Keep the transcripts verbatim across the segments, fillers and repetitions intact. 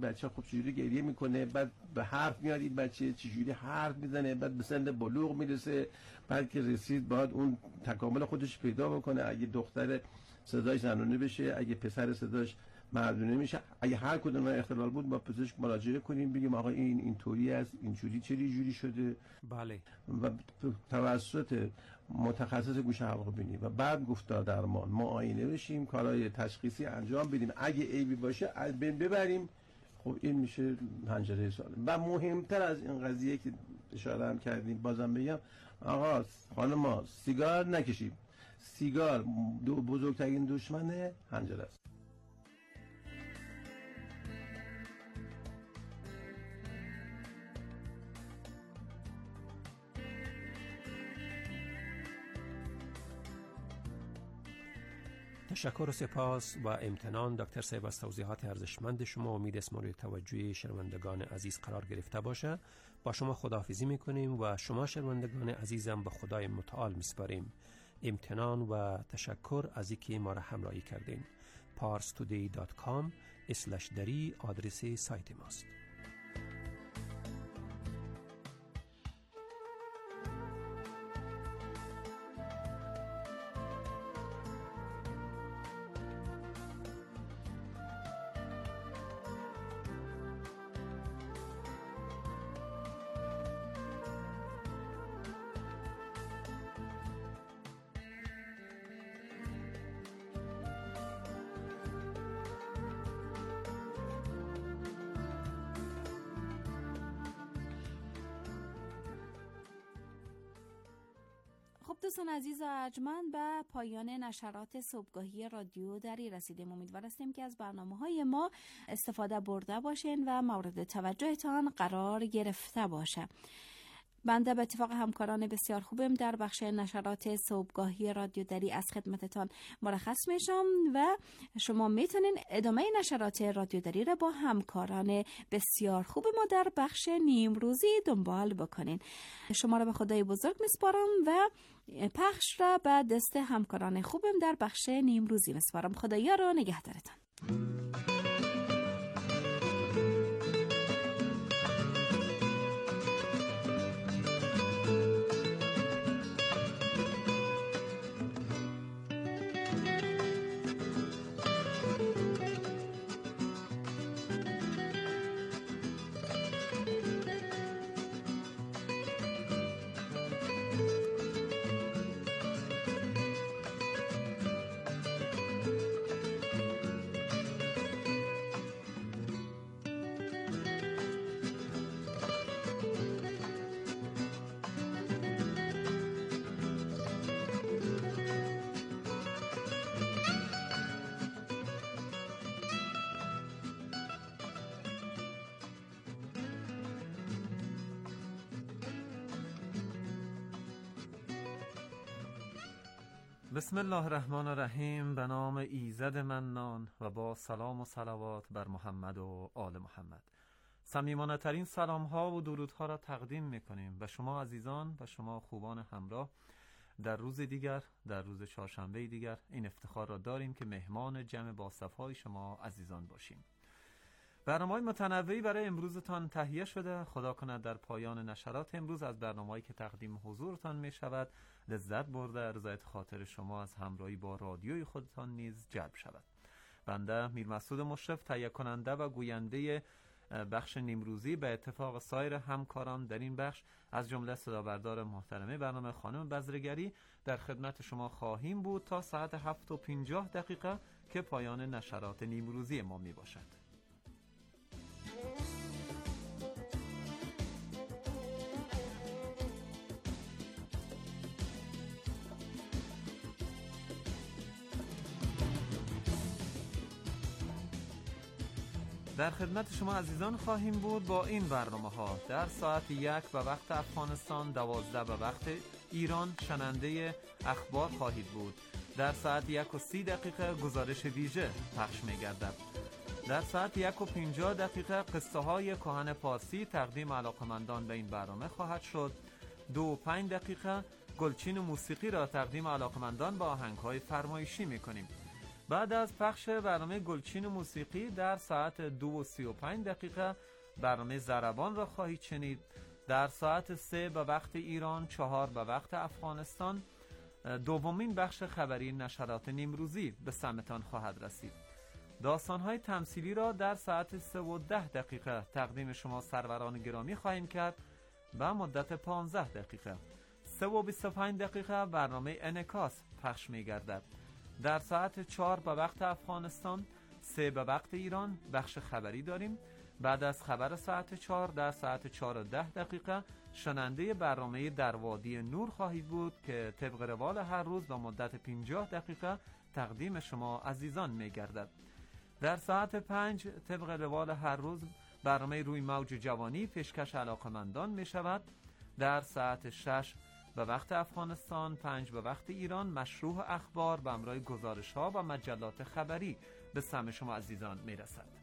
بچه خب چجوری گریه میکنه، بعد به حرف میاد این بچه چجوری حرف میزنه، بعد به سن بلوغ میرسه، بعد که رسید باید اون تکامل خودش پیدا بکنه. اگه دختر صداش زنانه بشه، اگه پسر صداش مردونه میشه. اگه هر کدوم اختلال بود با پزشک مراجعه کنیم، بگیم آقا این اینطوری است، اینجوری چری جوری شده. بله. و توسط متخصص گوش حلق بینی و بعد گفتار درمان معاینه بشیم، کارهای تشخیصی انجام بدیم. اگه عیبی باشه از بین ببریم. خب این میشه پنجره سالم. و مهمتر از این قضیه که اشاره هم کردیم، بازم بگم آقا خانما سیگار نکشید. سیگار دو بزرگترین دشمن حنجره است. تشکر و سپاس و امتنان دکتر صاحب از توضیحات ارزشمند شما. امید است مورد توجه شنوندگان عزیز قرار گرفته باشه. با شما خداحافظی میکنیم و شما شنوندگان عزیزم به خدای متعال میسپاریم. امتنان و تشکر از اینکه ما را همراهی کردین. پارس تودی دات کام اسلش دری آدرس سایت ماست. خب دوستان عزیز و ارجمند، به پایان نشرات صبحگاهی رادیو دری رسیدیم. امیدوار هستیم که از برنامه‌های ما استفاده برده باشین و مورد توجهتان قرار گرفته باشه. بنده به اتفاق همکاران بسیار خوبم در بخش نشرات صبحگاهی رادیو دری از خدمتتان مرخص میشم و شما میتونین ادامه نشرات رادیو دری را با همکاران بسیار خوب ما در بخش نیمروزی دنبال بکنین. شما را به خدای بزرگ میسپارم و پخش را به دست همکاران خوبم در بخش نیمروزی میسپارم. خدایا را نگهدارتان. بسم الله الرحمن الرحیم. به نام ایزد منان و با سلام و صلوات بر محمد و آل محمد. صمیمانه ترین سلام ها و درود ها را تقدیم میکنیم و شما عزیزان و شما خوبان همراه در روز دیگر، در روز چهارشنبه دیگر این افتخار را داریم که مهمان جمع با صفای شما عزیزان باشیم. برنامه‌های متنوعی برای امروزتان تهیه شده. خدا کند در پایان نشرات امروز از برنامه‌ای که تقدیم حضورتان می شود لذت برده، رضایت خاطر شما از همراهی با رادیوی خودتان نیز جلب شود. بنده میر مسعود مشرف تهیه کننده و گوینده بخش نیمروزی به اتفاق سایر همکاران در این بخش از جمله صدابردار محترمه برنامه خانم بزرگری در خدمت شما خواهیم بود تا ساعت هفت و پنجاه دقیقه که پایان نشرات نیمروزی ما می باشد. در خدمت شما عزیزان خواهیم بود با این برنامه ها. در ساعت یک به وقت افغانستان، دوازده به وقت ایران شننده اخبار خواهید بود. در ساعت یک و سی دقیقه گزارش ویژه پخش می گردد. در ساعت یک و پنجاه دقیقه قصه های کهن پارسی تقدیم علاقمندان به این برنامه خواهد شد. دو و پنج دقیقه گلچین موسیقی را تقدیم علاقمندان با آهنگ های فرمایشی می کنیم. بعد از پخش برنامه گلچین موسیقی در ساعت دو و سی و پنج دقیقه برنامه ضربان را خواهید شنید. در ساعت سه به وقت ایران، چهار به وقت افغانستان دومین بخش خبری نشرات نیمروزی به سمتان خواهد رسید. داستان‌های تمثیلی را در ساعت سه و ده دقیقه تقدیم شما سروران گرامی خواهیم کرد به مدت پانزده دقیقه. سه و بیست و پنج دقیقه برنامه انعکاس پخش می‌گردد. در ساعت چهار به وقت افغانستان، سه به وقت ایران بخش خبری داریم. بعد از خبر ساعت چهار در ساعت چهار و ده دقیقه شنونده برنامه در وادی نور خواهید بود که طبق روال هر روز با مدت پنجاه دقیقه تقدیم شما عزیزان می‌گردد. در ساعت پنج طبق روال هر روز برنامه روی موج جوانی پیشکش علاقمندان می شود. در ساعت شش به وقت افغانستان، پنج به وقت ایران مشروح اخبار به همراه گزارش ها و مجلات خبری به سمع شما عزیزان می رسد.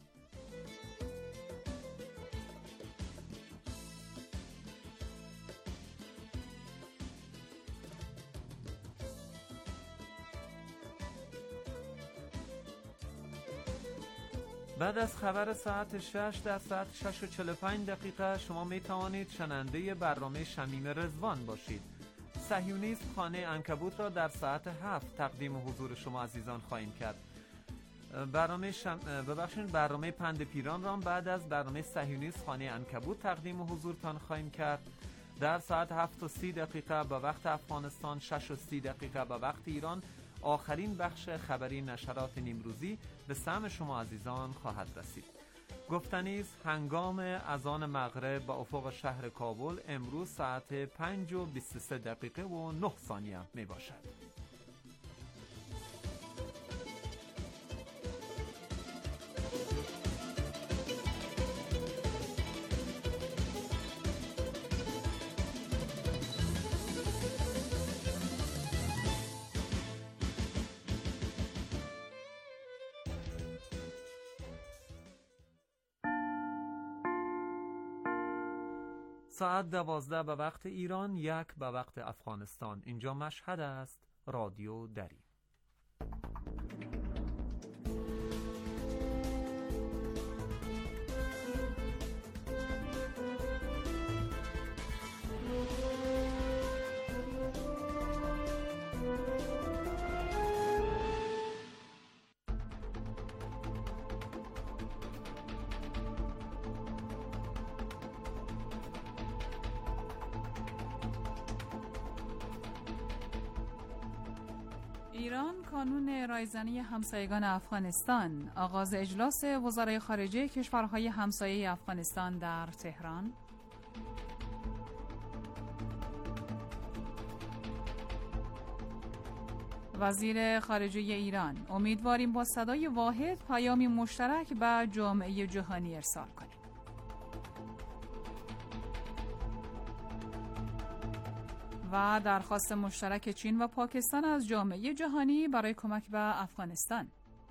بعد از خبر ساعت شش در ساعت شش و چهل و پنج دقیقه شما می توانید شنونده برنامه شمیم رضوان باشید. صهیونیسم خانه عنکبوت را در ساعت هفت تقدیم حضور شما عزیزان خواهیم کرد. برنامه شم... ببخشید برنامه پند پیران را بعد از برنامه صهیونیسم خانه عنکبوت تقدیم حضورتان خواهیم کرد. در ساعت هفت و سی دقیقه به وقت افغانستان، شش و سی دقیقه به وقت ایران آخرین بخش خبری نشرات نیمروزی به سمع شما عزیزان خواهد رسید. گفتنی است هنگام اذان مغرب به افق شهر کابل امروز ساعت پنج و بیست و سه دقیقه و نه ثانیه می باشد. ساعت دوازده به وقت ایران، یک به وقت افغانستان. اینجا مشهد است، رادیو دری. ایران کانون رایزنی همسایگان افغانستان، آغاز اجلاس وزرای خارجه کشورهای همسایه افغانستان در تهران. وزیر خارجه ایران: امیدواریم با صدای واحد پیامی مشترک به جامعه جهانی ارسال کنیم. و درخواست مشترک چین و پاکستان از جامعه جهانی برای کمک به افغانستان.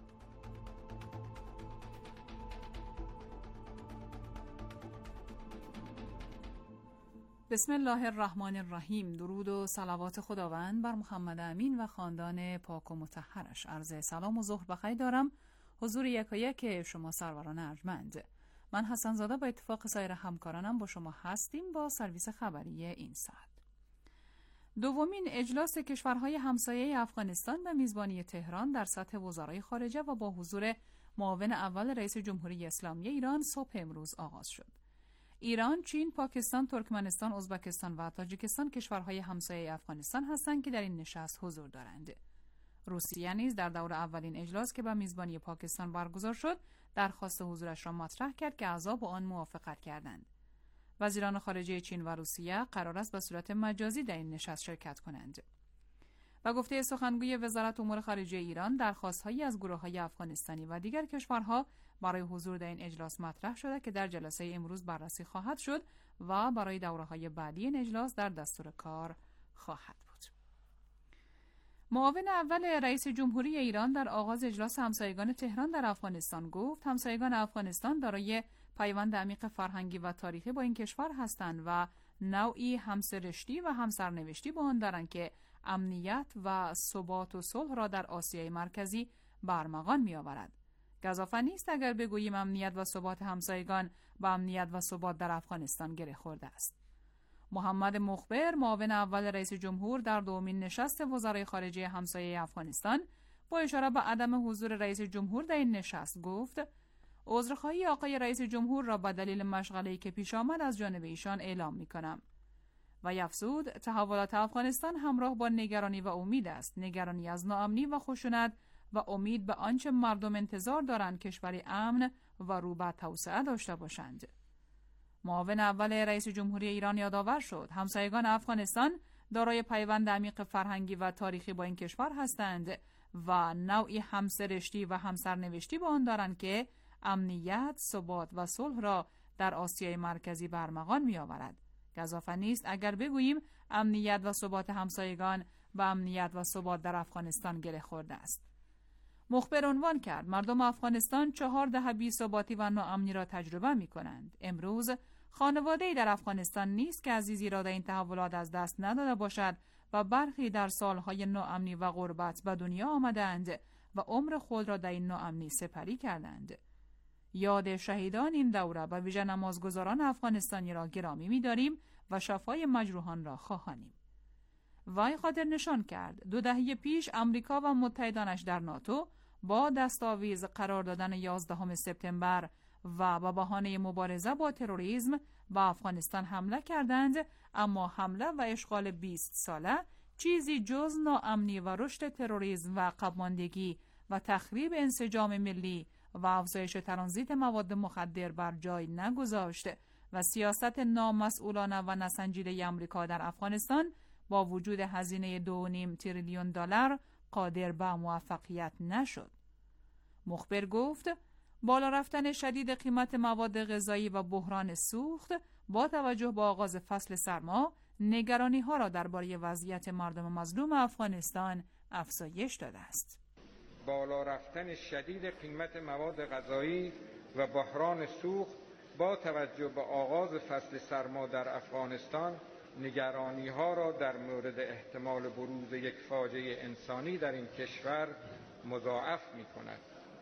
بسم الله الرحمن الرحیم. درود و صلوات خداوند بر محمد امین و خاندان پاک و مطهرش. عرض سلام و ظهر بخیر دارم حضور یکایک شما سروران ارجمند. من حسن زاده با اتفاق سایر همکارانم با شما هستیم با سرویس خبری این ساعت. دومین اجلاس کشورهای همسایه افغانستان به میزبانی تهران در سطح وزرای خارجه و با حضور معاون اول رئیس جمهوری اسلامی ایران صبح امروز آغاز شد. ایران، چین، پاکستان، ترکمنستان، ازبکستان و تاجیکستان کشورهای همسایه افغانستان هستند که در این نشست حضور دارند. روسیه نیز در دور اولین اجلاس که به میزبانی پاکستان برگزار شد، درخواست حضورش را مطرح کرد که اعضا با آن موافقت کردند. وزیران خارجه چین و روسیه قرار است به صورت مجازی در این نشست شرکت کنند. و گفته سخنگوی وزارت امور خارجه ایران، درخواست‌هایی از گروه‌های افغانستانی و دیگر کشورها برای حضور در این اجلاس مطرح شده که در جلسه امروز بررسی خواهد شد و برای دوره‌های بعدی این اجلاس در دستور کار خواهد بود. معاون اول رئیس جمهوری ایران در آغاز اجلاس همسایگان تهران در افغانستان گفت همسایگان افغانستان دارای پیوند عمیق فرهنگی و تاریخی با این کشور هستند و نوعی همسرشتی و همسرنوشتی با آن دارند که امنیت و ثبات و صلح را در آسیای مرکزی برمغان می آورد. گزافه نیست اگر بگوییم امنیت و ثبات همسایگان با امنیت و ثبات در افغانستان گره خورده است. محمد مخبر، معاون اول رئیس جمهور در دومین نشست وزرای خارجه همسایه افغانستان، با اشاره به عدم حضور رئیس جمهور در این نشست گفت: عذرخواهی آقای رئیس جمهور را به دلیل مشغله‌ای که پیش آمد از جانب ایشان اعلام می‌کنم. و افزود تحولات افغانستان همراه با نگرانی و امید است، نگرانی از ناامنی و خشونت و امید به آنچه مردم انتظار دارند کشوری امن و رو به توسعه داشته باشند. معاون اول رئیس جمهوری ایران یادآور شد همسایگان افغانستان دارای پیوند عمیق فرهنگی و تاریخی با این کشور هستند و نوعی همسرشتی و همسرنوشتی با آن دارند که امنیت، ثبات و صلح را در آسیای مرکزی برمغان می آورد. گزافه نیست اگر بگوییم امنیت و ثبات همسایگان و امنیت و ثبات در افغانستان گره خورده است. مخبر عنوان کرد مردم افغانستان چهار دهه بی‌ثباتی و ناامنی را تجربه می کنند. امروز خانواده‌ای در افغانستان نیست که عزیزی را در این تحولات از دست نداده باشد و برخی در سالهای ناامنی و غربت به دنیا آمدند و عمر خود را در این ناامنی سپری کردند. یاد شهیدان این دوره و ویژه نمازگزاران افغانستانی را گرامی می‌داریم و شفای مجروحان را خواهانیم. وی خاطر نشان کرد دو دهه پیش امریکا و متحدانش در ناتو با دستاویز قرار دادن یازدهم سپتامبر و با بهانه مبارزه با تروریسم به افغانستان حمله کردند، اما حمله و اشغال بیست ساله چیزی جز ناامنی و رشد تروریسم و عقب‌ماندگی و تخریب انسجام ملی و افزایش ترانزیت مواد مخدر بر جای نگذاشت و سیاست نامسئولانه و نسنجیده آمریکا در افغانستان با وجود هزینه دو و نیم تریلیون دلار قادر به موفقیت نشد. مخبر گفت بالا رفتن شدید قیمت مواد غذایی و بحران سوخت با توجه به آغاز فصل سرما نگرانی ها را درباره وضعیت مردم مظلوم افغانستان افزایش داده است. بالا رفتن شدید قیمت مواد غذایی و بحران سوخت با توجه به آغاز فصل سرما در افغانستان نگرانی ها را در مورد احتمال بروز یک فاجعه انسانی در این کشور مضاعف می کند.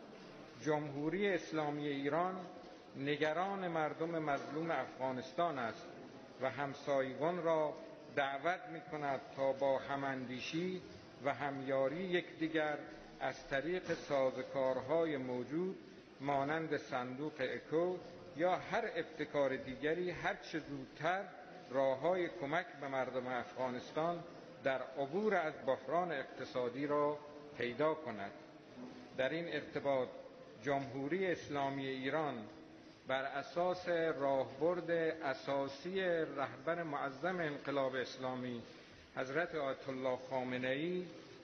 جمهوری اسلامی ایران نگران مردم مظلوم افغانستان است و همسایگان را دعوت می کند تا با هماندیشی و همیاری یکدیگر از طریق سازوکارهای موجود مانند صندوق اکو یا هر ابتکار دیگری هر چه زودتر راه‌های کمک به مردم افغانستان در عبور از بحران اقتصادی را پیدا کند. در این ارتباط جمهوری اسلامی ایران بر اساس راهبرد اساسی رهبر معظم انقلاب اسلامی حضرت آیت الله خامنه‌ای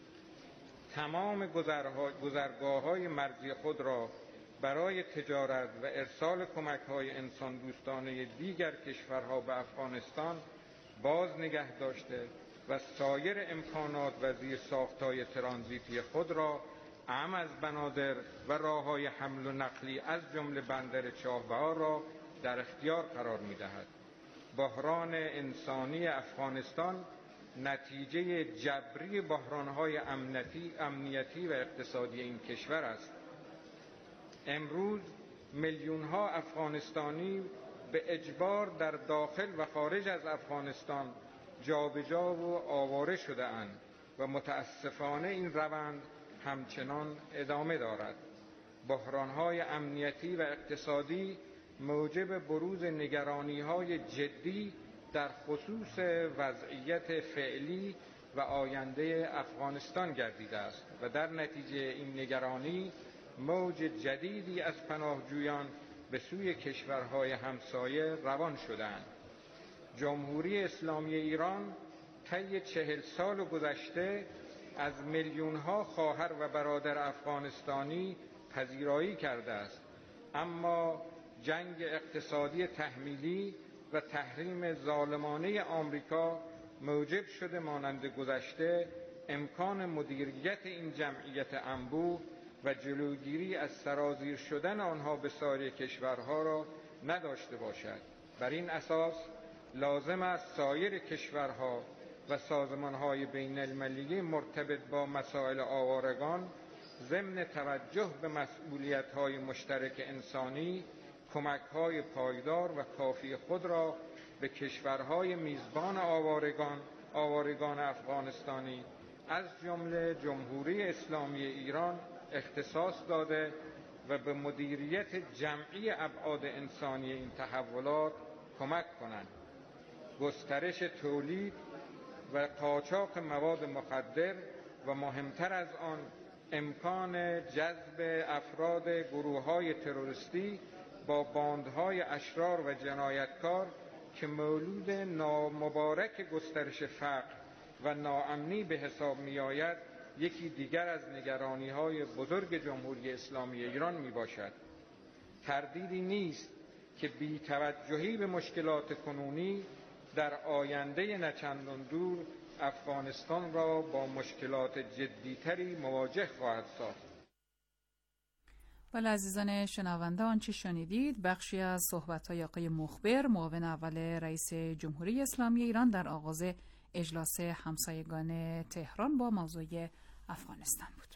تمام گذرگاه‌های مرزی خود را برای تجارت و ارسال کمک‌های انسان دوستانه دیگر کشورها به افغانستان باز نگه داشته و سایر امکانات و زیرساخت‌های ترانزیتی خود را اعم از بنادر و راه‌های حمل و نقلی از جمله بندر چابهار را در اختیار قرار می‌دهد. بحران انسانی افغانستان نتیجه جبری بحران‌های امنیتی، امنیتی و اقتصادی این کشور است. امروز میلیون‌ها افغانستانی به اجبار در داخل و خارج از افغانستان جابجا و آواره شده‌اند و متاسفانه این روند همچنان ادامه دارد. بحران‌های امنیتی و اقتصادی موجب بروز نگرانی‌های جدی در خصوص وضعیت فعلی و آینده افغانستان گردیده است و در نتیجه این نگرانی موج جدیدی از پناهجویان به سوی کشورهای همسایه روان شدند. جمهوری اسلامی ایران طی چهل سال گذشته از میلیون‌ها خواهر و برادر افغانستانی پذیرایی کرده است، اما جنگ اقتصادی تحمیلی و تحریم ظالمانه آمریکا موجب شده مانند گذشته امکان مدیریت این جمعیت انبوه و جلوگیری از سرازیر شدن آنها به سایر کشورها را نداشته باشد. بر این اساس لازم است سایر کشورها و سازمانهای بین المللی مرتبط با مسائل آوارگان ضمن توجه به مسئولیت‌های مشترک انسانی کمک‌های پایدار و کافی خود را به کشورهای میزبان آوارگان آوارگان افغانستانی از جمله جمهوری اسلامی ایران اختصاص داده و به مدیریت جمعی ابعاد انسانی این تحولات کمک کنند. گسترش تولید و قاچاق مواد مخدر و مهمتر از آن امکان جذب افراد گروه‌های تروریستی با باندهای اشرار و جنایتکار که مولود نامبارک گسترش فقر و ناامنی به حساب می آید یکی دیگر از نگرانی‌های بزرگ جمهوری اسلامی ایران می باشد. تردیدی نیست که بی‌توجهی به مشکلات کنونی در آینده نچندان دور افغانستان را با مشکلات جدی‌تری مواجه خواهد ساخت. بله عزیزان شنونده، آنچه شنیدید بخشی از صحبت‌های آقای مخبر معاون اول رئیس جمهوری اسلامی ایران در آغاز اجلاس همسایگان تهران با موضوع افغانستان بود.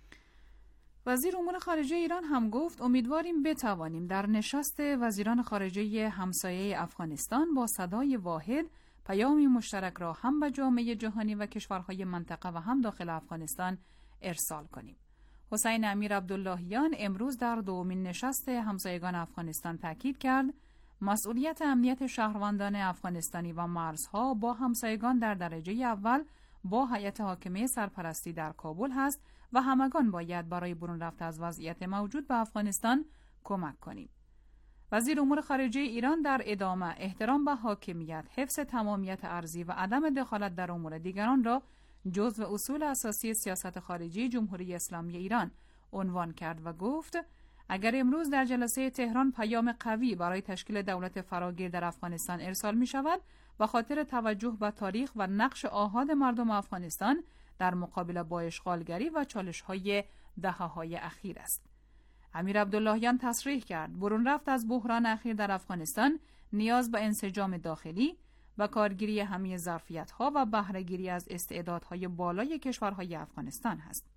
وزیر امور خارجه ایران هم گفت امیدواریم بتوانیم در نشست وزیران خارجه همسایه افغانستان با صدای واحد پیامی مشترک را هم به جامعه جهانی و کشورهای منطقه و هم داخل افغانستان ارسال کنیم. حسین امیر عبداللهیان امروز در دومین نشست همسایگان افغانستان تاکید کرد مسئولیت امنیت شهروندان افغانستانی و مرزها با همسایگان در درجه اول با هیئت حاکمه سرپرستی در کابل هست و همگان باید برای برون رفت از وضعیت موجود به افغانستان کمک کنیم. وزیر امور خارجه ایران در ادامه احترام به حاکمیت، حفظ تمامیت ارضی و عدم دخالت در امور دیگران را جزو اصول اساسی سیاست خارجی جمهوری اسلامی ایران عنوان کرد و گفت اگر امروز در جلسه تهران پیام قوی برای تشکیل دولت فراگیر در افغانستان ارسال می شود و خاطر توجه به تاریخ و نقش آحاد مردم افغانستان در مقابله با اشغالگری و چالش‌های دهه‌های اخیر است. امیر عبداللهیان تصریح کرد برون رفت از بحران اخیر در افغانستان نیاز به انسجام داخلی و کارگیری همه ظرفیت‌ها و بهره‌گیری از استعدادهای بالای کشورهای افغانستان است.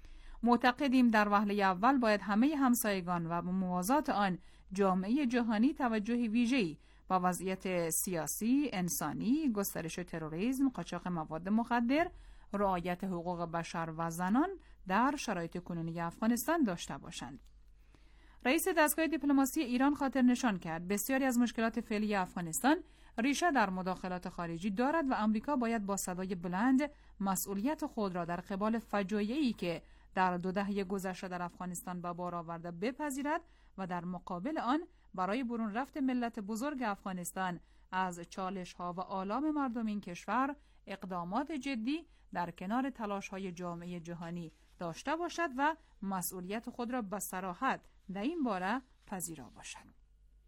معتقدیم در وهله اول باید همه همسایگان و موازات آن جامعه جهانی توجه ویژه‌ای با وضعیت سیاسی، انسانی، گسترش تروریسم، قاچاق مواد مخدر، رعایت حقوق بشر و زنان در شرایط کنونی افغانستان داشته باشند. رئیس دستگاه دیپلماسی ایران خاطر نشان کرد بسیاری از مشکلات فعلی افغانستان ریشه در مداخلات خارجی دارد و آمریکا باید با صدای بلند مسئولیت خود را در قبال فجایعی که در دو دهه گذشته در افغانستان به بار آورده بپذیرد و در مقابل آن برای برون رفت ملت بزرگ افغانستان از چالش‌ها و آلام مردم این کشور اقدامات جدی در کنار تلاش‌های جامعه جهانی داشته باشد و مسئولیت خود را به صراحت در این باره پذیرا باشد.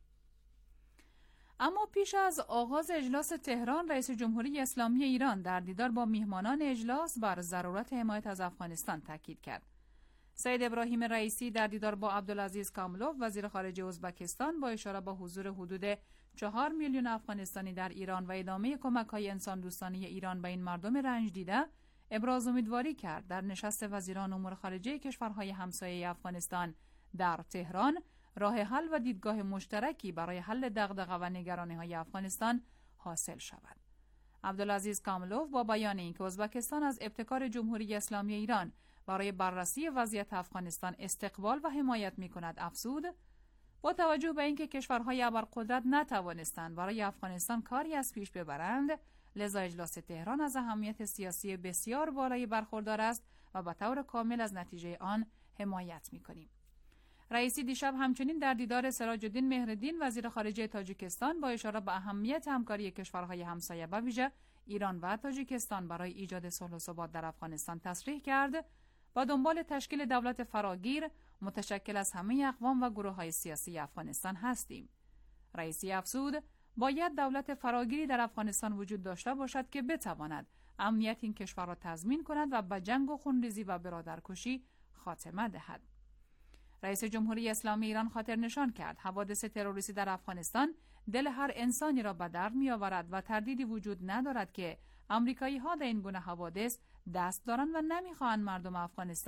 اما پیش از آغاز اجلاس تهران، رئیس جمهوری اسلامی ایران در دیدار با میهمانان اجلاس بر ضرورت حمایت از افغانستان تاکید کرد. سید ابراهیم رئیسی در دیدار با عبدالعزیز کاملوف وزیر خارجه ازبکستان با اشاره به حضور حدود چهار میلیون افغانستانی در ایران و ادامه کمک‌های انسان دوستانه ایران به این مردم رنج دیده ابراز امیدواری کرد در نشست وزیران امور خارجه کشورهای همسایه افغانستان در تهران راه حل و دیدگاه مشترکی برای حل دغدغه و نگرانی‌های افغانستان حاصل شود. عبدالعزیز کاملوف با بیان اینکه ازبکستان از ابتکار جمهوری اسلامی ایران برای بررسی وضعیت افغانستان استقبال و حمایت می‌کند افزود با توجه به اینکه کشورهای ابرقدرت نتوانستند برای افغانستان کاری از پیش ببرند، لذا اجلاس تهران از اهمیت سیاسی بسیار بالایی برخوردار است و به طور کامل از نتیجه آن حمایت می‌کنیم. رئیسی دیشب همچنین در دیدار سراج الدین مهرالدین وزیر خارجه تاجیکستان با اشاره به اهمیت همکاری کشورهای همسایه به ویژه ایران و تاجیکستان برای ایجاد صلح و ثبات در افغانستان تصریح کرد و دنبال تشکیل دولت فراگیر متشکل از همه اقوام و گروه‌های سیاسی افغانستان هستیم. رئیسی افزود باید دولت فراگیری در افغانستان وجود داشته باشد که بتواند امنیت این کشور را تضمین کند و به جنگ و خونریزی و برادرکشی خاتمه دهد. رئیس جمهوری اسلامی ایران خاطر نشان کرد حوادث تروریستی در افغانستان دل هر انسانی را به درد می‌آورد و تردیدی وجود ندارد که آمریکایی‌ها در این گونه حوادث دست دارند و نمی‌خواهند مردم افغانستان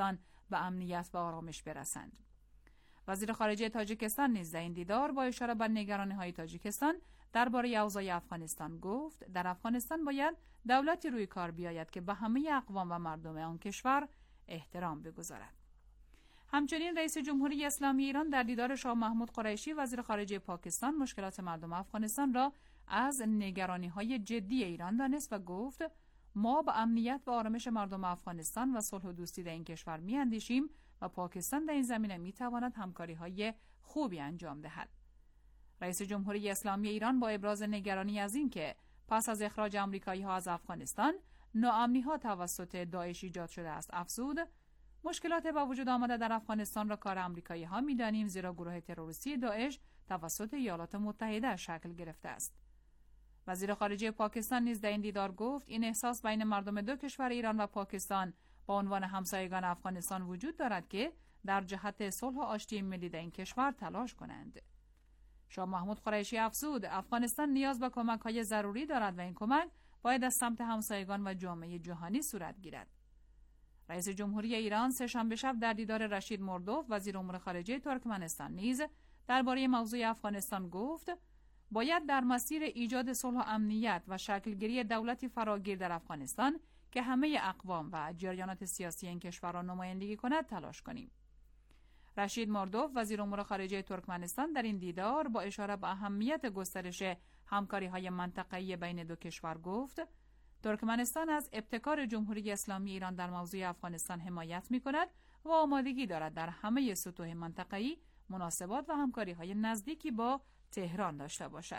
به امنیت و آرامش برسند. وزیر خارجه تاجیکستان نیز در این دیدار با اشاره به نگرانی‌های تاجیکستان درباره اوضاع افغانستان گفت در افغانستان باید دولتی روی کار بیاید که به همه اقوام و مردم آن کشور احترام بگذارد. همچنین رئیس جمهوری اسلامی ایران در دیدار شاه محمود قریشی وزیر خارجه پاکستان مشکلات مردم افغانستان را از نگرانی‌های جدی ایران دانست و گفت ما با امنیت و آرامش مردم افغانستان و صلح و دوستی در این کشور می‌اندیشیم و پاکستان در این زمینه می‌تواند همکاری‌های خوبی انجام دهد. رئیس جمهوری اسلامی ایران با ابراز نگرانی از اینکه پس از اخراج آمریکایی‌ها از افغانستان ناامنی‌ها توسط داعش ایجاد شده است افزود مشکلات با وجود آمده در افغانستان را کار آمریکایی‌ها می‌دانیم زیرا گروه تروریستی داعش توسط ایالات متحده شکل گرفته است. وزیر خارجه پاکستان نیز در این دیدار گفت این احساس بین مردم دو کشور ایران و پاکستان با عنوان همسایگان افغانستان وجود دارد که در جهت صلح و آشتی ملی در این کشور تلاش کنند. شاه محمود قریشی افزود افغانستان نیاز به کمک‌های ضروری دارد و این کمک باید از سمت همسایگان و جامعه جهانی صورت گیرد. رئیس جمهوری ایران سه‌شنبه شب در دیدار رشید مردوف وزیر امور خارجه ترکمنستان نیز درباره موضوع افغانستان گفت باید در مسیر ایجاد صلح و امنیت و شکلگیری دولتی فراگیر در افغانستان که همه اقوام و جریانات سیاسی این کشور را نمایندگی کند تلاش کنیم. رشید مردوف وزیر امور خارجه ترکمنستان در این دیدار با اشاره به اهمیت گسترش همکاری‌های منطقه‌ای بین دو کشور گفت ترکمنستان از ابتکار جمهوری اسلامی ایران در موضوع افغانستان حمایت می‌کند و آمادگی دارد در همه سطوح منطقه‌ای مناسبات و همکاری‌های نزدیکی با تهران داشته باشد.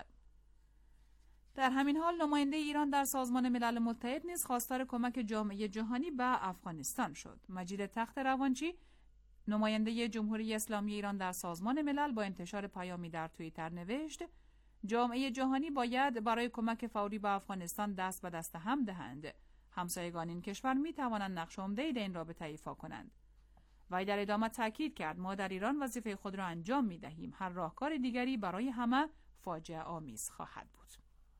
در همین حال نماینده ایران در سازمان ملل متحد نیز خواستار کمک جامعه جهانی به افغانستان شد. مجید تخت روانچی نماینده جمهوری اسلامی ایران در سازمان ملل با انتشار پیامی در توییتر نوشت جامعه جهانی باید برای کمک فوری به افغانستان دست به دست هم دهند. همسایگان این کشور می توانند نقش عمده‌ای در این رابطه ایفا کنند. وی در ادامه تاکید کرد ما در ایران وظیفه خود را انجام می دهیم. هر راهکار دیگری برای همه فاجعه آمیز خواهد بود.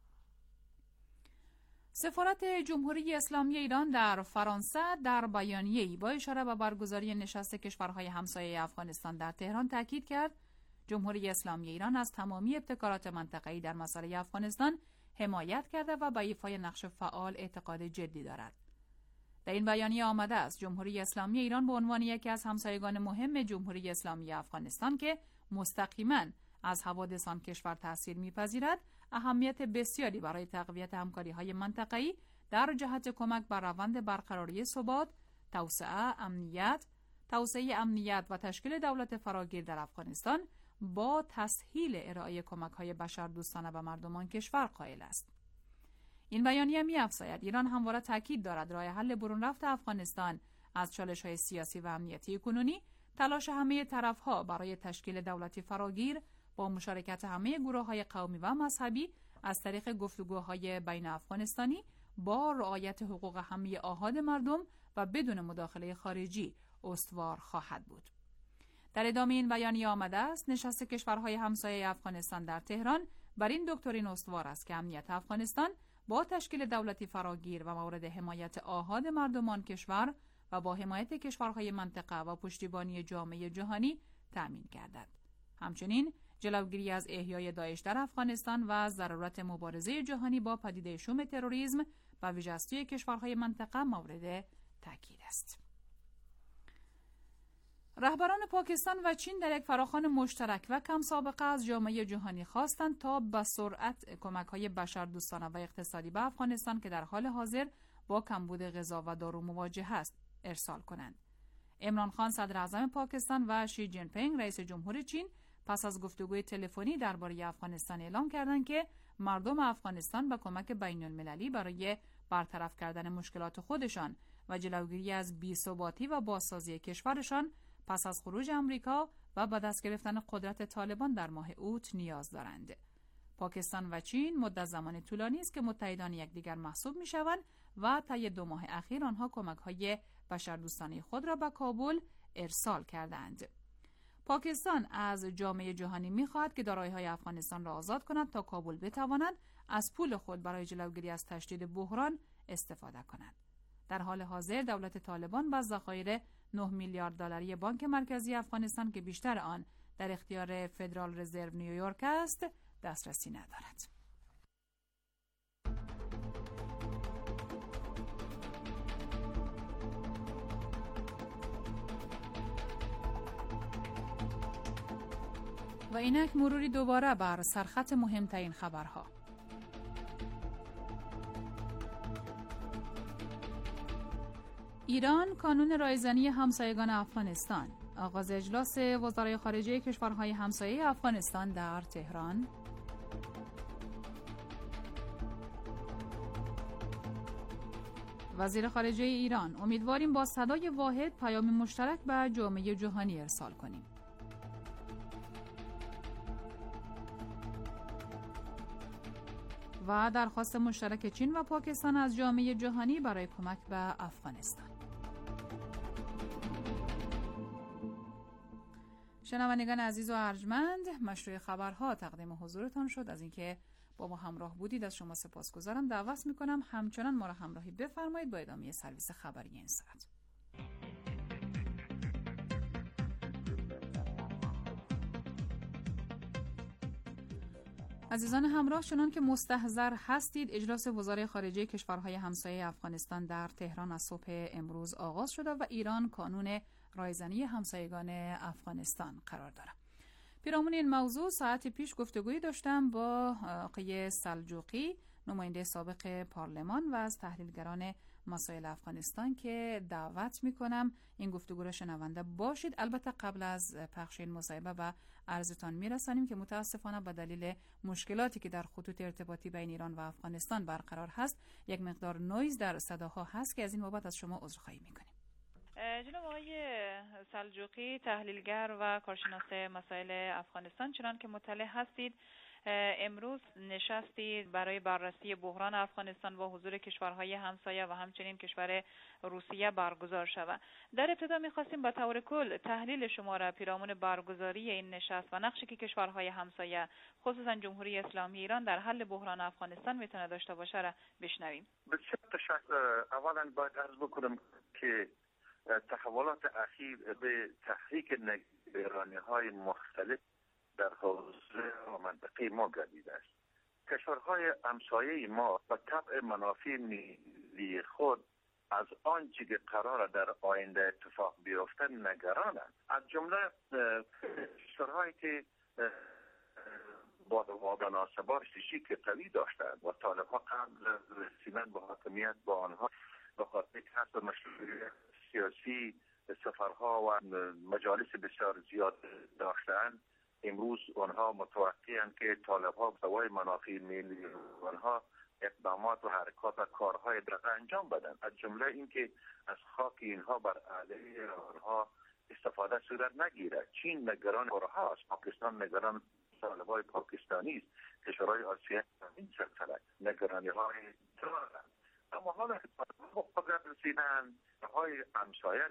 سفارت جمهوری اسلامی ایران در فرانسه در بیانیه‌ای با اشاره به برگزاری نشست کشورهای همسایه افغانستان در تهران تاکید کرد جمهوری اسلامی ایران از تمامی ابتکارات منطقه‌ای در مسئله افغانستان حمایت کرده و به ایفای نقش فعال اعتقاد جدی دارد. در این بیانیه آمده است جمهوری اسلامی ایران به عنوان یکی از همسایگان مهم جمهوری اسلامی افغانستان که مستقیما از حوادث آن کشور تأثیر می‌پذیرد اهمیت بسیاری برای تقویت همکاری‌های منطقه‌ای در جهت کمک بر روند برقراری ثبات، توسعه، امنیت، توسعه امنیت و تشکیل دولت فراگیر در افغانستان با تسهیل ارائه کمک‌های بشردوستانه به مردمان کشور قائل است. این بیانیه می‌افزاید ایران همواره تاکید دارد راه حل برون رفت افغانستان از چالش‌های سیاسی و امنیتی کنونی تلاش همه طرف‌ها برای تشکیل دولتی فراگیر با مشارکت همه گروه‌های قومی و مذهبی از طریق گفتگوهای بین افغانستانی با رعایت حقوق همه آحاد مردم و بدون مداخله خارجی استوار خواهد بود. در ادامه این بیانیه آمده است نشست کشورهای همسایه افغانستان در تهران بر این دکترین استوار است که امنیت افغانستان با تشکیل دولتی فراگیر و مورد حمایت آحاد مردمان کشور و با حمایت کشورهای منطقه و پشتیبانی جامعه جهانی تأمین گردد. همچنین جلوگیری از احیای داعش در افغانستان و ضرورت مبارزه جهانی با پدیده شوم تروریسم و ویژه‌استی کشورهای منطقه مورد تاکید است. رهبران پاکستان و چین در یک فراخوان مشترک و کم سابقه از جامعه جهانی خواستند تا به سرعت کمک‌های بشردوستانه و اقتصادی به افغانستان که در حال حاضر با کمبود غذا و دارو مواجه است ارسال کنند. عمران خان صدر اعظم پاکستان و شی جین پینگ رئیس جمهور چین پس از گفتگوی تلفنی درباره افغانستان اعلام کردند که مردم افغانستان به کمک بین‌المللی برای برطرف کردن مشکلات خودشان و جلوگیری از بی‌ثباتی و بازسازی کشورشان پس از خروج آمریکا و به دست گرفتن قدرت طالبان در ماه اوت نیاز دارند. پاکستان و چین مدت زمان طولانی است که متحدان یکدیگر محسوب می‌شوند و طی دو ماه اخیر آنها کمک‌های بشردوستانه خود را به کابل ارسال کردند. پاکستان از جامعه جهانی می‌خواهد که دارایی‌های افغانستان را آزاد کند تا کابل بتواند از پول خود برای جلوگیری از تشدید بحران استفاده کند. در حال حاضر دولت طالبان با ذخایر نه میلیارد دلاری بانک مرکزی افغانستان که بیشتر آن در اختیار فدرال رزرو نیویورک است دسترسی ندارد. و اینک مروری دوباره بر سرخط مهمترین خبرها. ایران کانون رایزنی همسایگان افغانستان. آغاز اجلاس وزرای خارجه کشورهای همسایه افغانستان در تهران. وزیر خارجه ایران: امیدواریم با صدای واحد پیام مشترک به جامعه جهانی ارسال کنیم. و درخواست مشترک چین و پاکستان از جامعه جهانی برای کمک به افغانستان. شنوندگان عزیز و ارجمند، مشروع خبرها تقدیم حضورتان شد. از اینکه با ما همراه بودید از شما سپاسگزارم. دعوت میکنم همچنان ما را همراهی بفرمایید با ادامه سرویس خبری این ساعت. عزیزان همراه، چنان که مستحضر هستید اجلاس وزرای خارجه کشورهای همسایه افغانستان در تهران از صبح امروز آغاز شده و ایران کانون رایزنی همسایگان افغانستان قرار دارد. پیرامون این موضوع ساعت پیش گفتگویی داشتم با آقای سلجوقی، نماینده سابق پارلمان و از تحلیلگران مسائل افغانستان که دعوت میکنم این گفتگو را شنونده باشید. البته قبل از پخش این مصاحبه به عرضتان میرسانیم که متاسفانه به دلیل مشکلاتی که در خطوط ارتباطی بین ایران و افغانستان برقرار هست یک مقدار نویز در صداها هست که از این بابت از شما عذرخواهی میکنیم. جناب آقای سلجوقی، تحلیلگر و کارشناس مسائل افغانستان، چنان که مطلع هستید امروز نشستی برای بررسی بحران افغانستان با حضور کشورهای همسایه و همچنین کشور روسیه برگزار شود. در ابتدا می‌خواستیم با طور کل تحلیل شما را پیرامون برگزاری این نشست و نقشی که کشورهای همسایه خصوصا جمهوری اسلامی ایران در حل بحران افغانستان میتونه داشته باشه را بشنویم. بسیار تشکر. اولا باید عرض بکنم که تحولات اخیر به تحریک نگرانی‌های مختلف در حوزه و منطقه ما گردیده است. کشورهای همسایه ما به طبع منافع ملی خود از آنچه که قرار در آینده اتفاق بیفتن نگرانند. از جمله کشورهایی که با مناسبات شیک قوی داشتند و طالب‌ها قبل از رسیدن به حاکمیت با آنها به خاطر کسب مشروعیت سیاسی سفرها و مجالس بسیار زیاد داشتند، امروز آنها متوقعند که طالب‌ها به سوای منافع ملی آنها اقدامات و حرکات و کارهای دقیق انجام بدن. از جمله اینکه از خاک اینها بر علیه آنها استفاده صورت نگیرد. چین نگران آنها است، پاکستان نگران طالب‌های پاکستانی است، کشورهای آسیا این سلسله نگرانی‌های دارند. اما حالا که طالب‌ها به قدرت رسیدن، های همسایه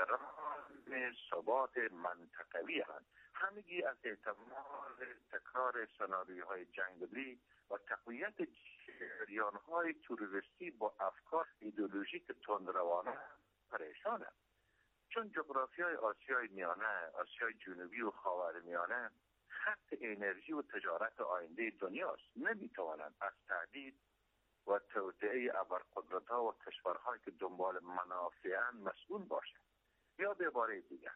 نگران ثبات منطقوی هستند. همگی از احتمال تکرار سناریوهای جنگی و تقویت جریان‌های تروریستی با افکار ایدئولوژیک تندروانه پریشانند. چون جغرافیای آسیای میانه، آسیای جنوبی و خاورمیانه خط انرژی و تجارت آینده دنیاست. نمیتوانند از تهدید و توطئه ابرقدرت‌ها و کشورهایی که دنبال منافعن مسئول باشند. یا به عباره دیگر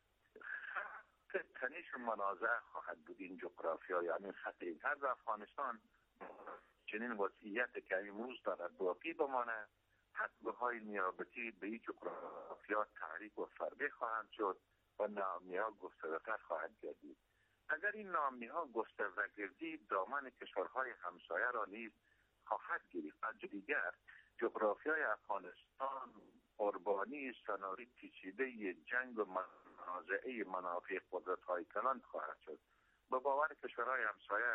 خط تنش منازعه خواهد بود این جغرافیا، یعنی خط هر افغانستان چنین وضعیت که امروز دارد باقی بمانه، حدبهای نیابتی به این جغرافیا تحریک و فربه خواهند شد و ناامنی‌ها گسترده‌تر خواهد گردید. اگر این ناامنی‌ها گسترده گردید، دامن کشورهای همسایه را نیز خواهد گرفت. از دیگر جغرافیای افغانستان قربانی سناریوی پیچیده جنگ و منازعه منافع قدرت‌های کلان خواهد شد. به باور کشورهای همسایه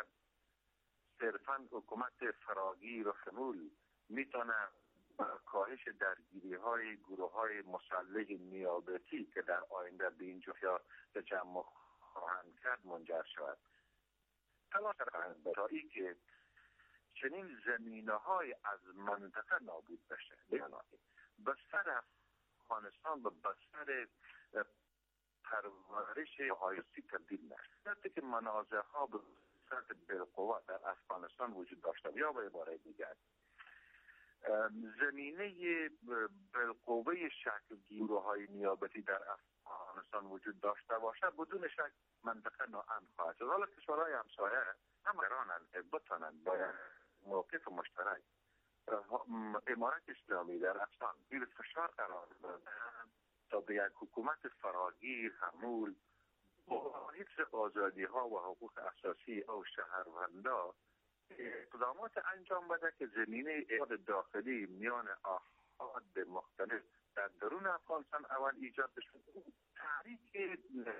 صرفاً حکومت فراگیر و خمول میتونه کاهش درگیری‌های گروه‌های مسلح نیابتی که در آینده به این جغرافیا تجمع خواهند کرد منجر شود. تلاش خواهند برای که چنین زمینه‌های از منطقه نابود بشه. بنابراین بستر افغانستان و بستر پرورش آیاسی تبدیل نشد. وقتی که منازعه ها به صورت بالقوه در افغانستان وجود داشته یا به عبارت دیگر زمینه بالقوه شکل گیروهای نیابتی در افغانستان وجود داشته باشه، بدون شک منطقه ناامن خواهد شد. حالا کشورهای همسایه هم قرارند بتوانند با موقف مشترک امارت اسلامی در افغانستان زیر فشار قرار دادن تا به یک حکومت فراگیر حمول با حفظ آزادی ها و حقوق اساسی او شهروندا اقدامات انجام بده که زمینه اعتماد داخلی میان افراد مختلف در درون افغانستان اول ایجاد بشه. تحریک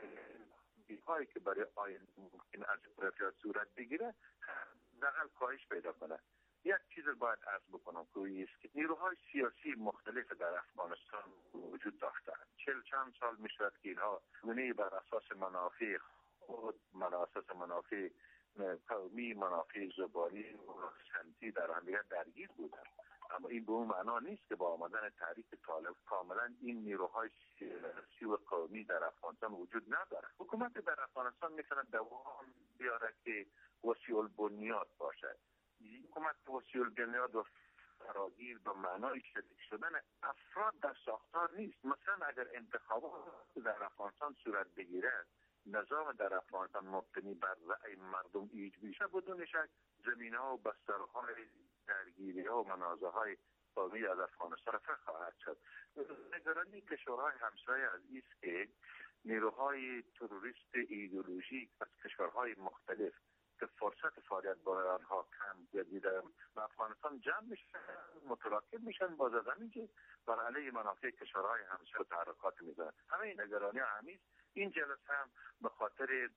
هایی که برای آینده ممکن از اطرافیات صورت بگیره دقیق کاهش پیدا کنه. یک چیز باید عرض بکنم که ایست که نیروهای سیاسی مختلف در افغانستان وجود داشتند. چهل چند سال میشود که اینها گونه بر اساس منافع خود، بر اساس منافع قومی، منافع زبانی و سمتی در هم دیگر درگیر بودند. اما این به اون معنا نیست که با آمدن تحریک طالب کاملا این نیروهای سیاسی و قومی در افغانستان وجود نداره. حکومت در افغانستان میتونه دوام بیاره که وسیع البنیاد باشه. حکومت وسیع البنیاد و فراگیر به معنای شدید شدن افراد در ساختار نیست. مثلا اگر انتخابات در افغانستان صورت بگیره، نظام در افغانستان مبتنی بر رأی مردم ایجاد بشه، بدون شک زمینه ها و بسترهای درگیری ها و منازعه های قومی از افغانستان رفع خواهد شد. نگرانی کشورهای همسایه از ایست که نیروهای تروریست ایدئولوژیک از کشورهای مختلف که فرصت فعالیت برای آنها کم گردیده و افغانستان جمع میشن، متراکم میشن، باز از همین که بر علیه منافع کشورهای همسایه تحرکات میزنن. همه این نگرانی همیست. این جلسه هم به خاطر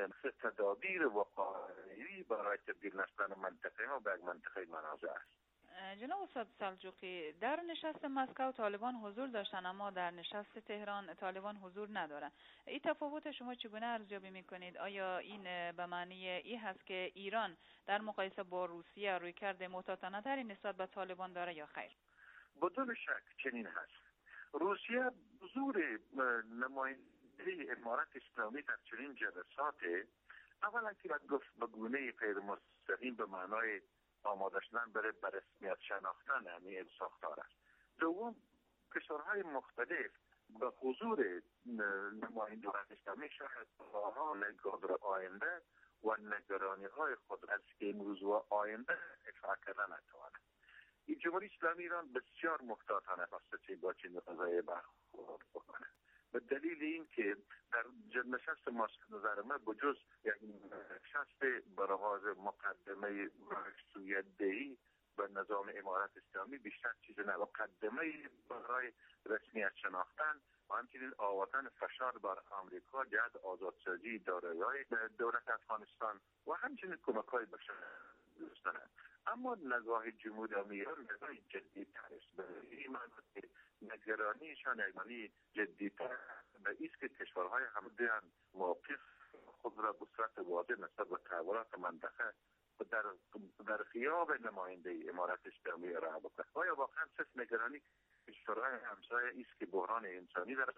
تدابیر وقایعی برای تبدیل نشدن منطقه ها به یک منطقه منازعه است. جناب استاد سلجوقی، در نشست مسکو طالبان حضور داشتن اما در نشست تهران طالبان حضور ندارن. این تفاوت شما چگونه ارزیابی میکنید؟ آیا این به معنی این هست که ایران در مقایسه با روسیه رویکرد محتاطانه تری نسبت به طالبان داره یا خیر؟ بدون شک چنین هست. روسیه حضور نماینده امارت اسلامی در چنین جلسات اولا که باید گفت به گونه غیر مستقیم به معنای آماده شدن برای به رسمیت شناختن همین ساختار است. دوم، کشورهای مختلف به حضور نماینده اسلامی شاید راهها نگاه آینده و نگرانی های خود از امروز و آینده افعا کردن نتواند. این جمهوری اسلامی ایران بسیار محتاطانه است با چنین قضایی برخورد بکنه. به دلیل این که در نشست مسکو نظر من بجز یک نشست برآغاز مقدمه مشروعیت دهی به نظام امارت اسلامی بیشتر چیز نه، مقدمه برای رسمیت شناختن و همچنین آوردن فشار بر آمریکا جهت آزادسازی دارایی‌های دولت افغانستان و همچنین کمک‌های بشری. اما نگاه جمهوری ایران نگاه جدی‌تر است. به این معنی که نگرانیشان یعنی جدی‌تر به ایست که کشورهای همدیگر موقف خود را به صورت واضح نسبت به تحولات منطقه در در غیاب نماینده امارت اسلامی ارائه بکنند. آیا واقعا صرف نگرانی کشورهای همسایه ایست که بحران انسانی در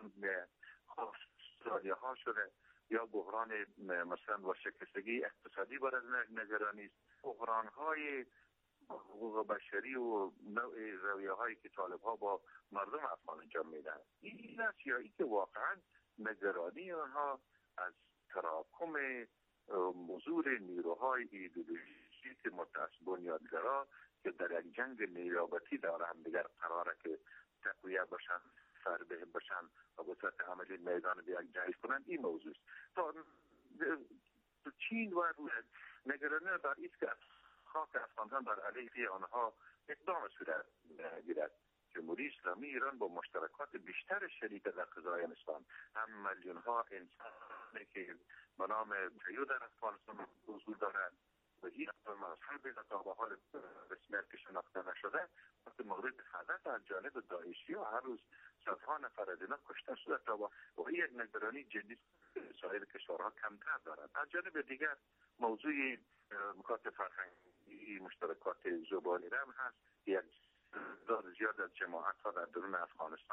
ها شده یا بحران مثلا ورشکستگی اقتصادی بر از نگرانی است؟ بحران‌های حقوق بشری و نوع رویه هایی که طالب ها با مردم افغان انجام میدن این است یا ای که واقعا نگرانی آنها از تراکم حضور نیروهای ایدئولوژیک متعصب بنیادگرا که در یک جنگ نیابتی داره هم دیگر قراره که تقویه باشن، فربه باشن و به صورت عملی میدان به یک جنگ کنن. این موضوع است. تا چین و نگرانی بر ایست که خاک افغانستان بر علیه آنها اقدام صورت گیرد. جمهوری اسلامی ایران با مشترکات بیشتر شریک در قضای افغانستان، هم میلیون ها انسانی که به نام تیو در افغانستان حضور دارند و این مذهب تا به حال رسمیت که شناخته نشده وقتی مورد هدف از جانب داعشی و هر روز صدها نفر از اینا کشته شده تا با و یک نگرانی جدی سایر کشورها کمتر دارند. از جانب دیگر موضوع مکاتب فرهنگی مشترکات زبانی هم هست. یک تعداد زیاد از جماعت ها در درون افغانستان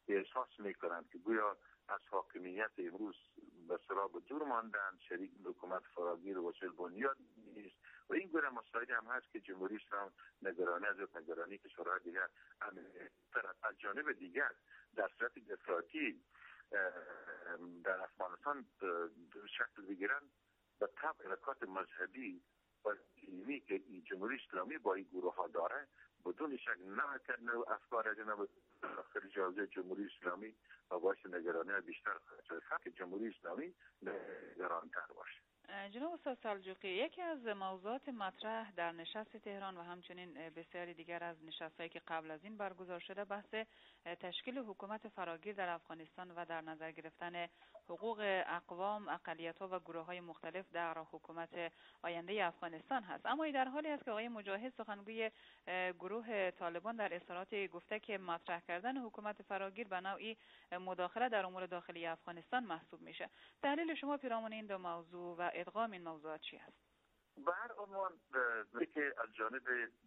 احساس میکنند که گویا از حاکمیت امروز به سراب دور ماندن، شریک حکومت فراگیر و وسیل بنیاد نیست و این گونه مسائلی هم هست که جمهوری اسلامی نگرانی از نگرانی کشورهای دیگر از جانب دیگر در صورت افراطی در افغانستان شکل بگیرن به طبع حرکات مذهبی و دینی که جمهوری اسلامی با این گروه ها داره بدون شک نه کردن افکار جناب داخل جامعه جمهوری اسلامی و باعث نگرانی بیشتر خواهد که جمهوری اسلامی نگرانتر باشه. جناب استاد سلجوقی، یکی از موضوعات مطرح در نشست تهران و همچنین بسیاری دیگر از نشست‌هایی که قبل از این برگزار شده بحث تشکیل حکومت فراگیر در افغانستان و در نظر گرفتن حقوق اقوام، اقلیت‌ها و گروه‌های مختلف در حکومت آینده افغانستان هست. اما در حالی است که آقای مجاهد سخنگوی گروه طالبان در اظهارات گفته که مطرح کردن حکومت فراگیر به نوعی مداخله در امور داخلی افغانستان محسوب میشه. تحلیل شما پیرامون این دو موضوع و ادغام این موضوعات چی است؟ به هر عنوان که از جانب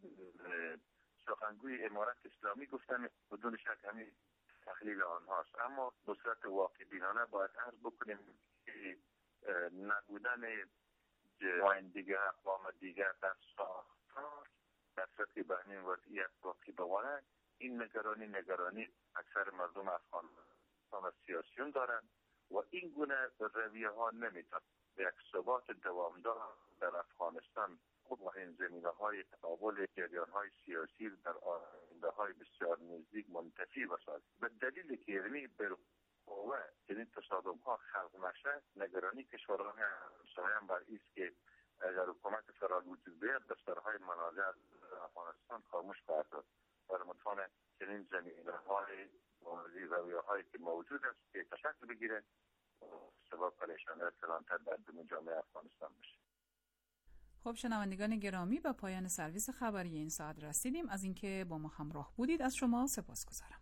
سخنگوی امارت اسلامی گفتن بدون شک همین تحلیل آنهاست، اما به صورت واقع بینانه باید عرض بکنیم که نبودن نمایندگی اقوام دیگر در ساختار در سطح بهنین وضعیت باقی بماند، این نگرانی نگرانی اکثر مردم افغانستان و سیاسیون دارند و این گونه رویه ها نمیتونه به یک ثبات دوامدار در افغانستان و این زمینه های تقابل جریان های سیاسی در آینده های بسیار نزدیک منتفی بسازد. به دلیل که یعنی بالقوه این تصادم ها خلق نشه، نگرانی کشورهای همسایه هم بر است که اگر حکومت فرار وجود بیاد دفترهای منازع در افغانستان خاموش خواهد شد. در مطمئن چنین زمینه های رویه هایی که موجود است که تشکل بگیره سبب پریشانی کلانتر در جامعه افغانستان بشه. خب شنوندگان گرامی، به پایان سرویس خبری این ساعت رسیدیم. از اینکه با ما همراه بودید از شما سپاسگزارم.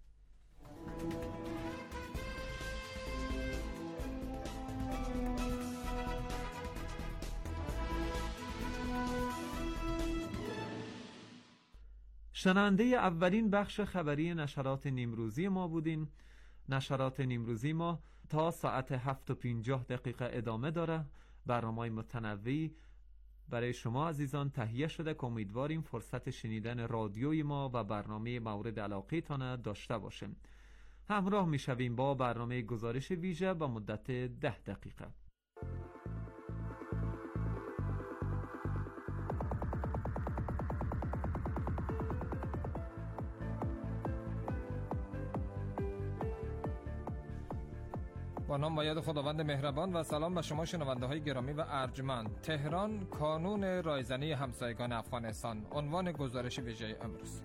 شنونده اولین بخش خبری نشرات نیمروزی ما بودین. نشرات نیمروزی ما تا ساعت هفت و پنجاه دقیقه ادامه داره. برنامه‌های متنوعی برای شما عزیزان تهیه شده که امیدواریم فرصت شنیدن رادیوی ما و برنامه مورد علاقه تان داشته باشیم. همراه می شویم با برنامه گزارش ویژه با مدت ده دقیقه. با نام و یاد خداوند مهربان و سلام به شما شنونده های گرامی و ارجمند. تهران، کانون رایزنی همسایگان افغانستان. عنوان گزارش ویژه امروز.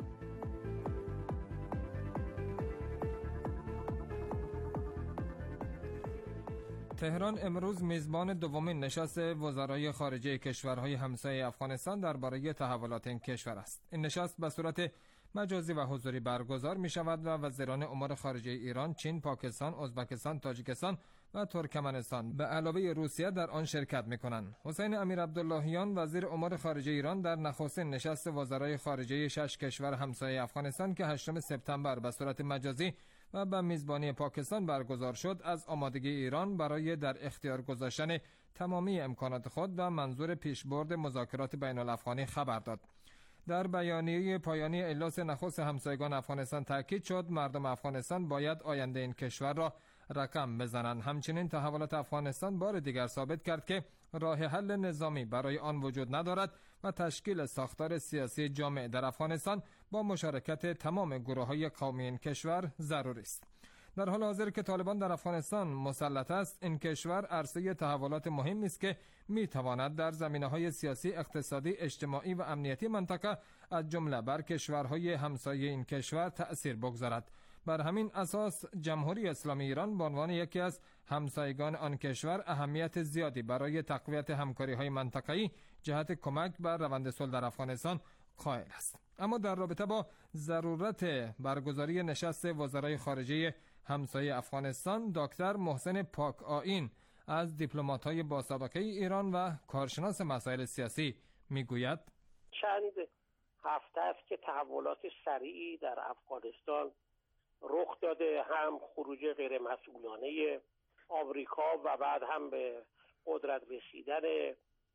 تهران امروز میزبان دومین نشست وزرای خارجه کشورهای همسایه افغانستان درباره تحولات این کشور است. این نشست به صورت مجازی و حضوری برگزار می شود و وزیران امور خارجه ایران، چین، پاکستان، ازبکستان، تاجیکستان و ترکمنستان به علاوه روسیه در آن شرکت می کنند. حسین امیر عبداللهیان وزیر امور خارجه ایران در نخستین نشست وزرای خارجه شش کشور همسایه افغانستان که هشتم سپتامبر به صورت مجازی و به میزبانی پاکستان برگزار شد، از آمادگی ایران برای در اختیار گذاشتن تمامی امکانات خود و منظور پیشبرد مذاکرات بین الافغانی خبر داد. در بیانیه پایانی اجلاس نخست همسایگان افغانستان تاکید شد مردم افغانستان باید آینده این کشور را رقم بزنند. همچنین تحولات افغانستان بار دیگر ثابت کرد که راه حل نظامی برای آن وجود ندارد و تشکیل ساختار سیاسی جامع در افغانستان با مشارکت تمام گروه‌های قومی این کشور ضروری است. در حال حاضر که طالبان در افغانستان مسلط است، این کشور عرصه تحولات مهمی است که می تواند در زمینه‌های سیاسی، اقتصادی، اجتماعی و امنیتی منطقه از جمله بر کشورهای همسایه این کشور تأثیر بگذارد. بر همین اساس جمهوری اسلامی ایران به عنوان یکی از همسایگان آن کشور اهمیت زیادی برای تقویت همکاری‌های منطقه‌ای جهت کمک بر روند صلح در افغانستان قائل است. اما در رابطه با ضرورت برگزاری نشست وزرای خارجه همسایه افغانستان، دکتر محسن پاک آیین از دیپلمات‌های با سابقه ایران و کارشناس مسائل سیاسی میگوید چند هفته است که تحولات سریعی در افغانستان رخ داده، هم خروج غیر مسئولانه آمریکا و بعد هم به قدرت رسیدن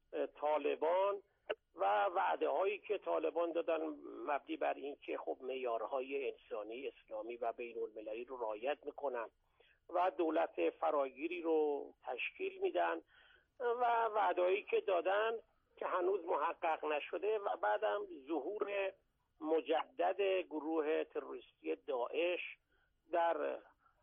طالبان و وعده هایی که طالبان دادن مبنی بر این که خب معیارهای انسانی، اسلامی و بین المللی رو رعایت میکنن و دولت فراگیری رو تشکیل میدن و وعده هایی که دادن که هنوز محقق نشده و بعدم ظهور مجدد گروه تروریستی داعش در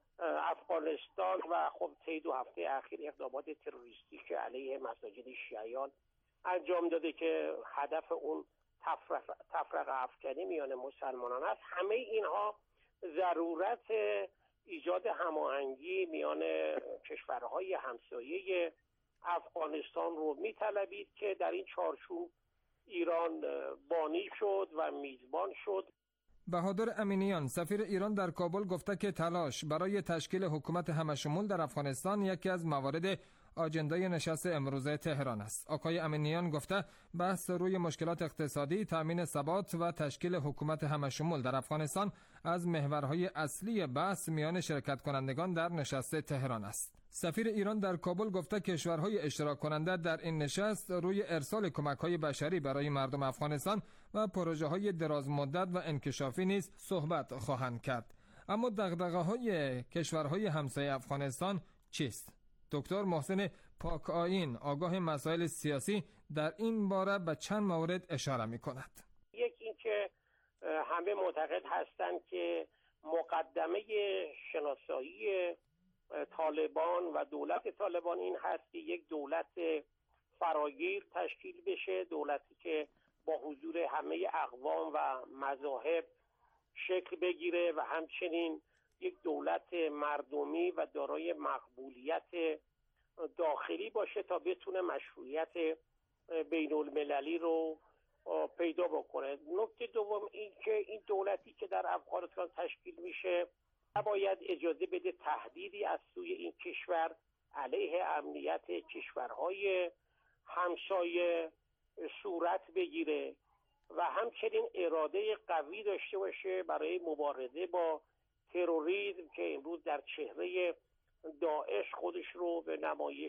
افغانستان و خب طی دو هفته اخیر اقدامات تروریستی که علیه مساجد شیعیان انجام داده که هدف اون تفرق تفرقه افکنی میان مسلمانان است. همه اینها ضرورت ایجاد هماهنگی میان کشورهای همسایه افغانستان رو میطلبید که در این چارچوب ایران بانی شد و میزبان شد. بهادر امینیان سفیر ایران در کابل گفته که تلاش برای تشکیل حکومت همشمول در افغانستان یکی از موارد آجندای نشست امروزه تهران است. آقای امینیان گفته بحث روی مشکلات اقتصادی، تامین ثبات و تشکیل حکومت همشمول در افغانستان از محورهای اصلی بحث میان شرکت کنندگان در نشست تهران است. سفیر ایران در کابل گفته کشورهای اشتراک کننده در این نشست روی ارسال کمک‌های بشری برای مردم افغانستان و پروژه‌های دراز مدت و انکشافی نیز صحبت خواهند کرد. اما دغدغه‌های کشورهای همسایه افغانستان چیست؟ دکتر محسن پاک‌آیین آگاه مسائل سیاسی در این باره به چند مورد اشاره می‌کند. یک این که همه معتقد هستند که مقدمه شناسایی طالبان و دولت طالبان این هست که یک دولت فراگیر تشکیل بشه، دولتی که با حضور همه اقوام و مذاهب شکل بگیره و همچنین یک دولت مردمی و دارای مقبولیت داخلی باشه تا بتونه مشروعیت بین المللی رو پیدا بکنه. نکته دوم این که این دولتی که در افغانستان تشکیل میشه نباید اجازه بده تهدیدی از سوی این کشور علیه امنیت کشورهای همسایه صورت بگیره و همچنین اراده قوی داشته باشه برای مبارزه با تروریسم که امروز در چهره داعش خودش رو به نمایش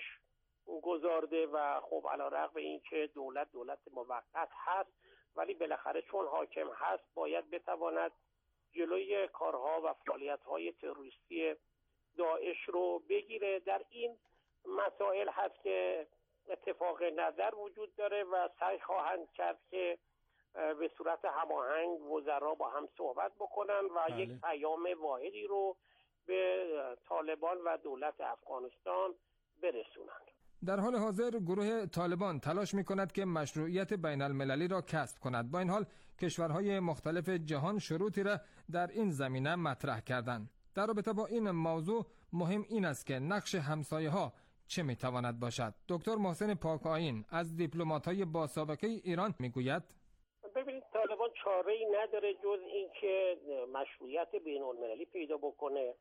گذارده و خب علیرغم اینکه دولت دولت موقت هست ولی بالاخره چون حاکم هست باید بتواند جلوی کارها و فعالیت‌های تروریستی داعش رو بگیره. در این مسائل هست که اتفاق نظر وجود داره و سعی خواهند کرد که به صورت هماهنگ وزرا با هم صحبت بکنن و بله. یک پیام واحدی رو به طالبان و دولت افغانستان برسونند. در حال حاضر گروه طالبان تلاش می کند که مشروعیت بین المللی را کسب کند. با این حال کشورهای مختلف جهان شروطی را در این زمینه مطرح کردند. در رابطه با این موضوع مهم این است که نقش همسایه ها چه می تواند باشد. دکتر محسن پاک‌آیین از دیپلمات‌های با سابقه ایران می گوید ببینید طالبان چاره‌ای نداره جز اینکه مشروعیت بین المللی پیدا بکنه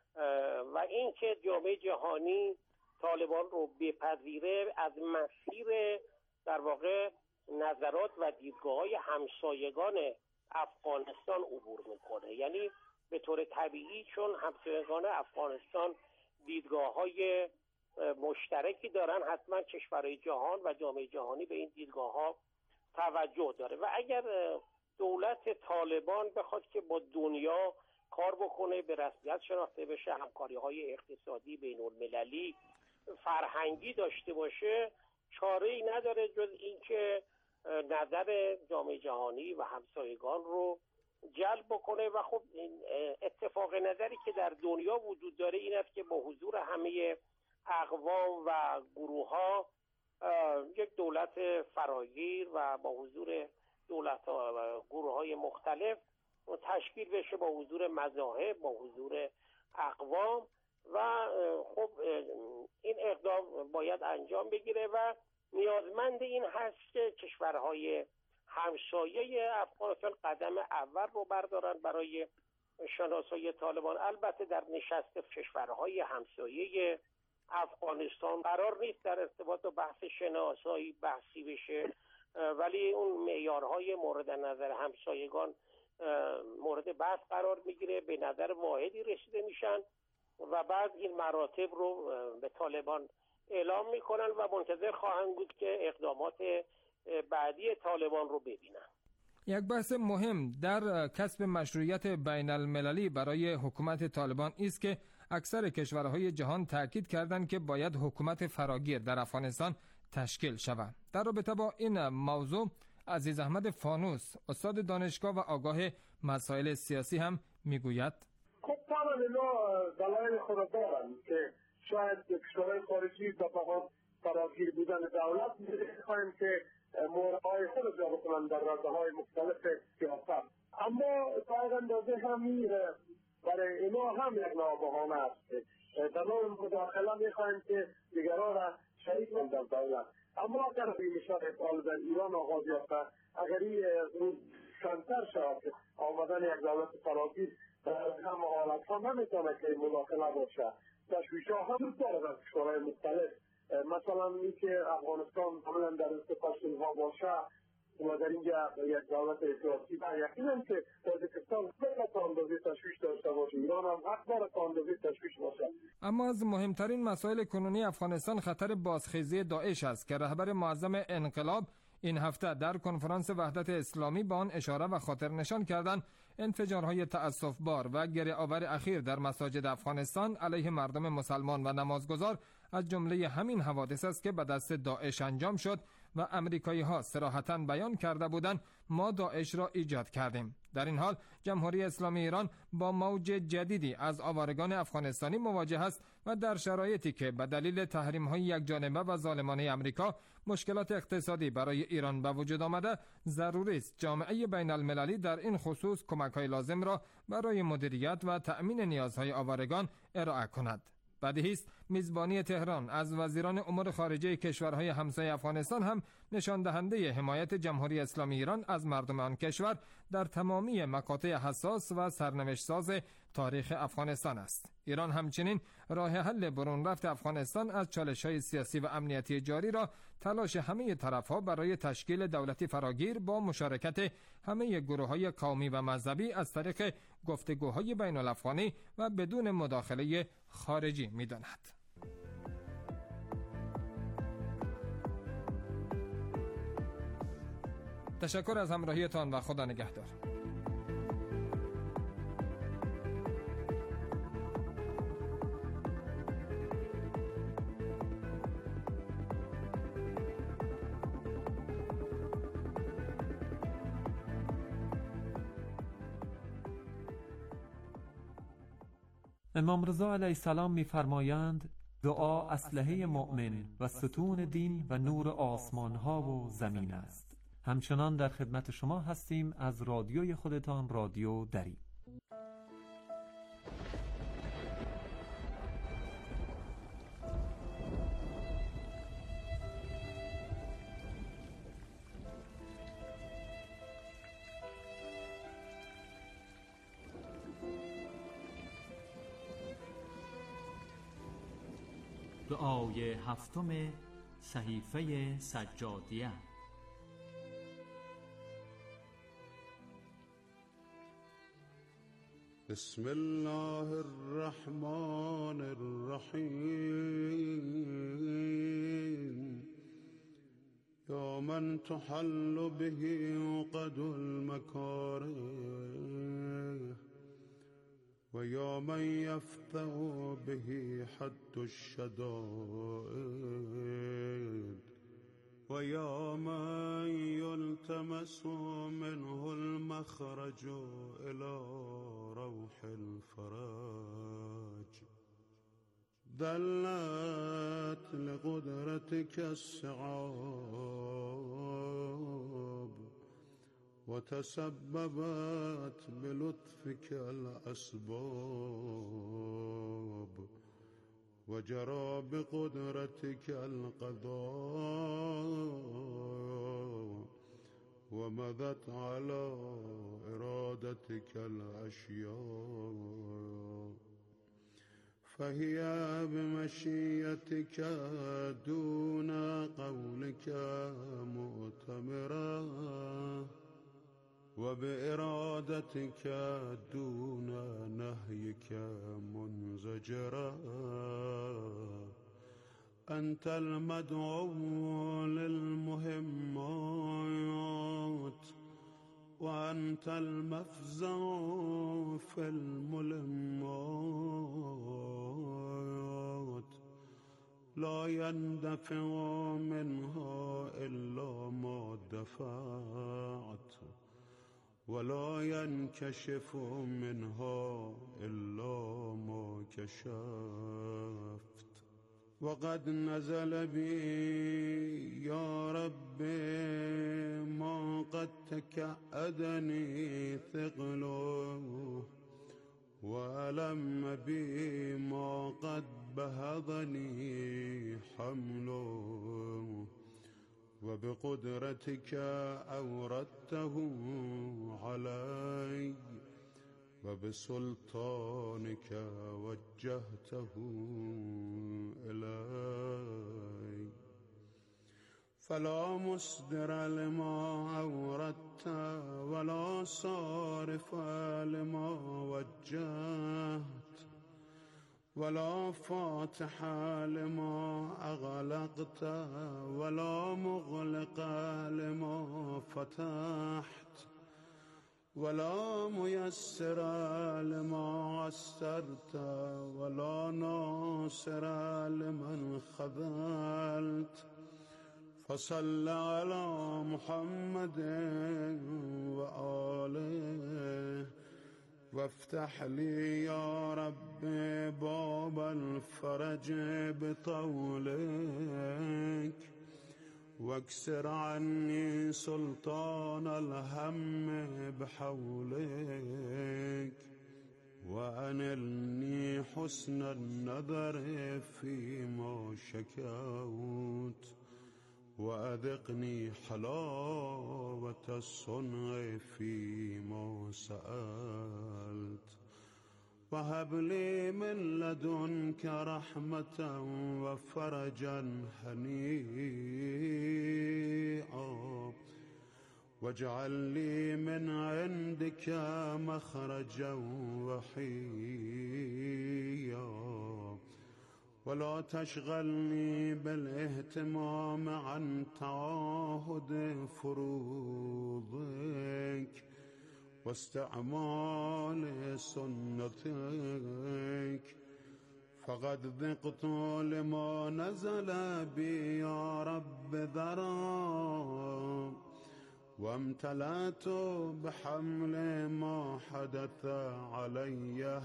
و اینکه جامعه جهانی طالبان رو بپذیره، از مسیر در واقع نظرات و دیدگاه‌های همسایگان افغانستان عبور میکنه. یعنی به طور طبیعی چون همسایگان افغانستان دیدگاه‌های مشترکی دارن حتما کشورهای جهان و جامعه جهانی به این دیدگاه‌ها توجه داره و اگر دولت طالبان بخواد که با دنیا کار بکنه، به رسمیت شناخته بشه، همکاری‌های اقتصادی بین المللی فرهنگی داشته باشه، چاره‌ای نداره جز اینکه نظر جامعه جهانی و همسایگان رو جلب بکنه و خب اتفاق نظری که در دنیا وجود داره این است که با حضور همه اقوام و گروه‌ها یک دولت فراگیر و با حضور دولت‌ها و گروه‌های مختلف تشکیل بشه، با حضور مذاهب، با حضور اقوام و خب این اقدام باید انجام بگیره و نیازمند این هست که کشورهای همسایه افغانستان قدم اول رو بردارن برای شناسایی طالبان. البته در نشست کشورهای همسایه افغانستان قرار نیست در ارتباط با بحث شناسایی بحثی بشه، ولی اون معیارهای مورد نظر همسایگان مورد بحث قرار میگیره، به نظر واحدی رسیده میشن و بعد این مراتب رو به طالبان اعلام میکنن و منتظر خواهند بود که اقدامات بعدی طالبان رو ببینن. یک بحث مهم در کسب مشروعیت بین المللی برای حکومت طالبان است که اکثر کشورهای جهان تاکید کردند که باید حکومت فراگیر در افغانستان تشکیل شود. در رابطه با این موضوع عزیز احمد فانوس، استاد دانشگاه و آگاه مسائل سیاسی هم میگوید خب طبعا اینا دلایل خود دارند که شاید کشورهای خارجی به بحث فراگیر بودن دولت میخوایم که مورهای خود جا بکنن در رده مختلف سیاست، اما تا اندازه همی برای اینا هم یک نوع بهانه است که در نوع مداخله میخوایم که دیگران را شریک کنند در دولت. اما اگر این مثال در ایران آغاز یافته، اگر این روز کمتر شود که آمدن یک دولت فراگیر در همه حالت ها نمیتونه که مداخله باشه. تشویش ها هم داره در کشورهای مختلف، مثلا این که افغانستان کاملا در استفاده ها باشه و در اینجا یک دولت سیاسی و یقینا که تاجیکستان خیلی تا اندازه تشویش داشته باشه، ایران هم حق داره تا اندازه تشویش باشه. اما از مهمترین مسائل کنونی افغانستان خطر بازخیزی داعش است که رهبر معظم انقلاب این هفته در کنفرانس وحدت اسلامی به آن اشاره و خاطر نشان کردند. انفجارهای تأسف‌بار و گریه‌آور اخیر در مساجد افغانستان علیه مردم مسلمان و نمازگزار از جمله همین حوادث است که به دست داعش انجام شد و امریکایی ها صراحتاً بیان کرده بودند ما داعش را ایجاد کردیم. در این حال جمهوری اسلامی ایران با موج جدیدی از آوارگان افغانستانی مواجه است و در شرایطی که به دلیل تحریم‌های یکجانبه و ظالمانه امریکا مشکلات اقتصادی برای ایران به وجود آمده، ضروری است جامعه بین المللی در این خصوص کمک‌های لازم را برای مدیریت و تأمین نیازهای آوارگان ارائه کند. بدیهی است میزبانی تهران از وزیران امور خارجه کشورهای همسایه افغانستان هم نشان دهنده حمایت جمهوری اسلامی ایران از مردم آن کشور در تمامی مقاطع حساس و سرنوشت ساز تاریخ افغانستان است. ایران همچنین راه حل برون رفت افغانستان از چالش‌های سیاسی و امنیتی جاری را تلاش همه طرف‌ها برای تشکیل دولتی فراگیر با مشارکت همه گروه‌های قومی و مذهبی از طریق گفتگوهای بین‌الافغانی و بدون مداخله خارجی می‌داند. تشکر از همراهیتان و خدا نگهدار. امام رضا علیه السلام می‌فرمایند دعا اسلحه مؤمن و ستون دین و نور آسمان ها و زمین است. همچنان در خدمت شما هستیم از رادیوی خودتان، رادیو دری. دعای هفتم صحیفه سجادیه. بسم الله الرحمن الرحیم. یا من تحل به عقد المکاره و یا من یفتح به حد الشدائد و یا من یلتمس منه المخرج الى روح الفرج. دلت لقدرتك الصعاب وتسببت بلطفك الأسباب وجرى بقدرتك القضاء ومضت على إرادتك الأشياء. فهي بمشيئتك دون قولك مؤتمرا وبإرادتك دون نهيك منزجرا. أنت المدعو للمهمات وأنت المفزع في الملمات. لا يندفع منها إلا ما دفعت ولا ينكشف منها إلا ما كشفت. وقد نزل بي يا ربي ما قد تكأدني ثقله، وألم بي ما قد بهضني حمله. وبقدرتك أوردته علي وبسلطانك وجهته إلي. فلا مصدر لما أوردت ولا صارف لما وجهت ولا فاتح لما أغلقت ولا مغلق لما فتحت ولا ميسر لما عسرت ولا ناصر لمن خذلت. فصل على محمد وآله وافتح لي يا رب باب الفرج بطولك، واكسر عني سلطان الهم بحولك، وأنلني حسن النظر فيما شكوت، وأذقني حلاوة الصنع فيما سألت. وهب لي من لدنك رحمة وفرجا هنيئا، واجعل لي من عندك مخرجا وحيا، ولا تشغلني بالاهتمام عن تعاهد فروضك واستعمال سنتك. فقد ذقت لما نزل بي يا رب ذرا، وامتلأت بحمل ما حدث علي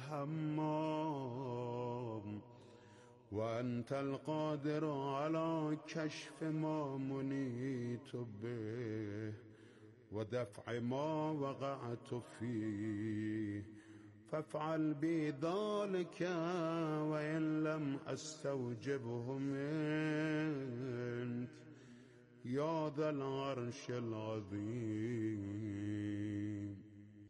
هما، وأنت القادر على كشف ما منيت به ودفع ما وقعت فيه. فافعل بي ذلك وإن لم أستوجبه منك يا ذا العرش العظيم.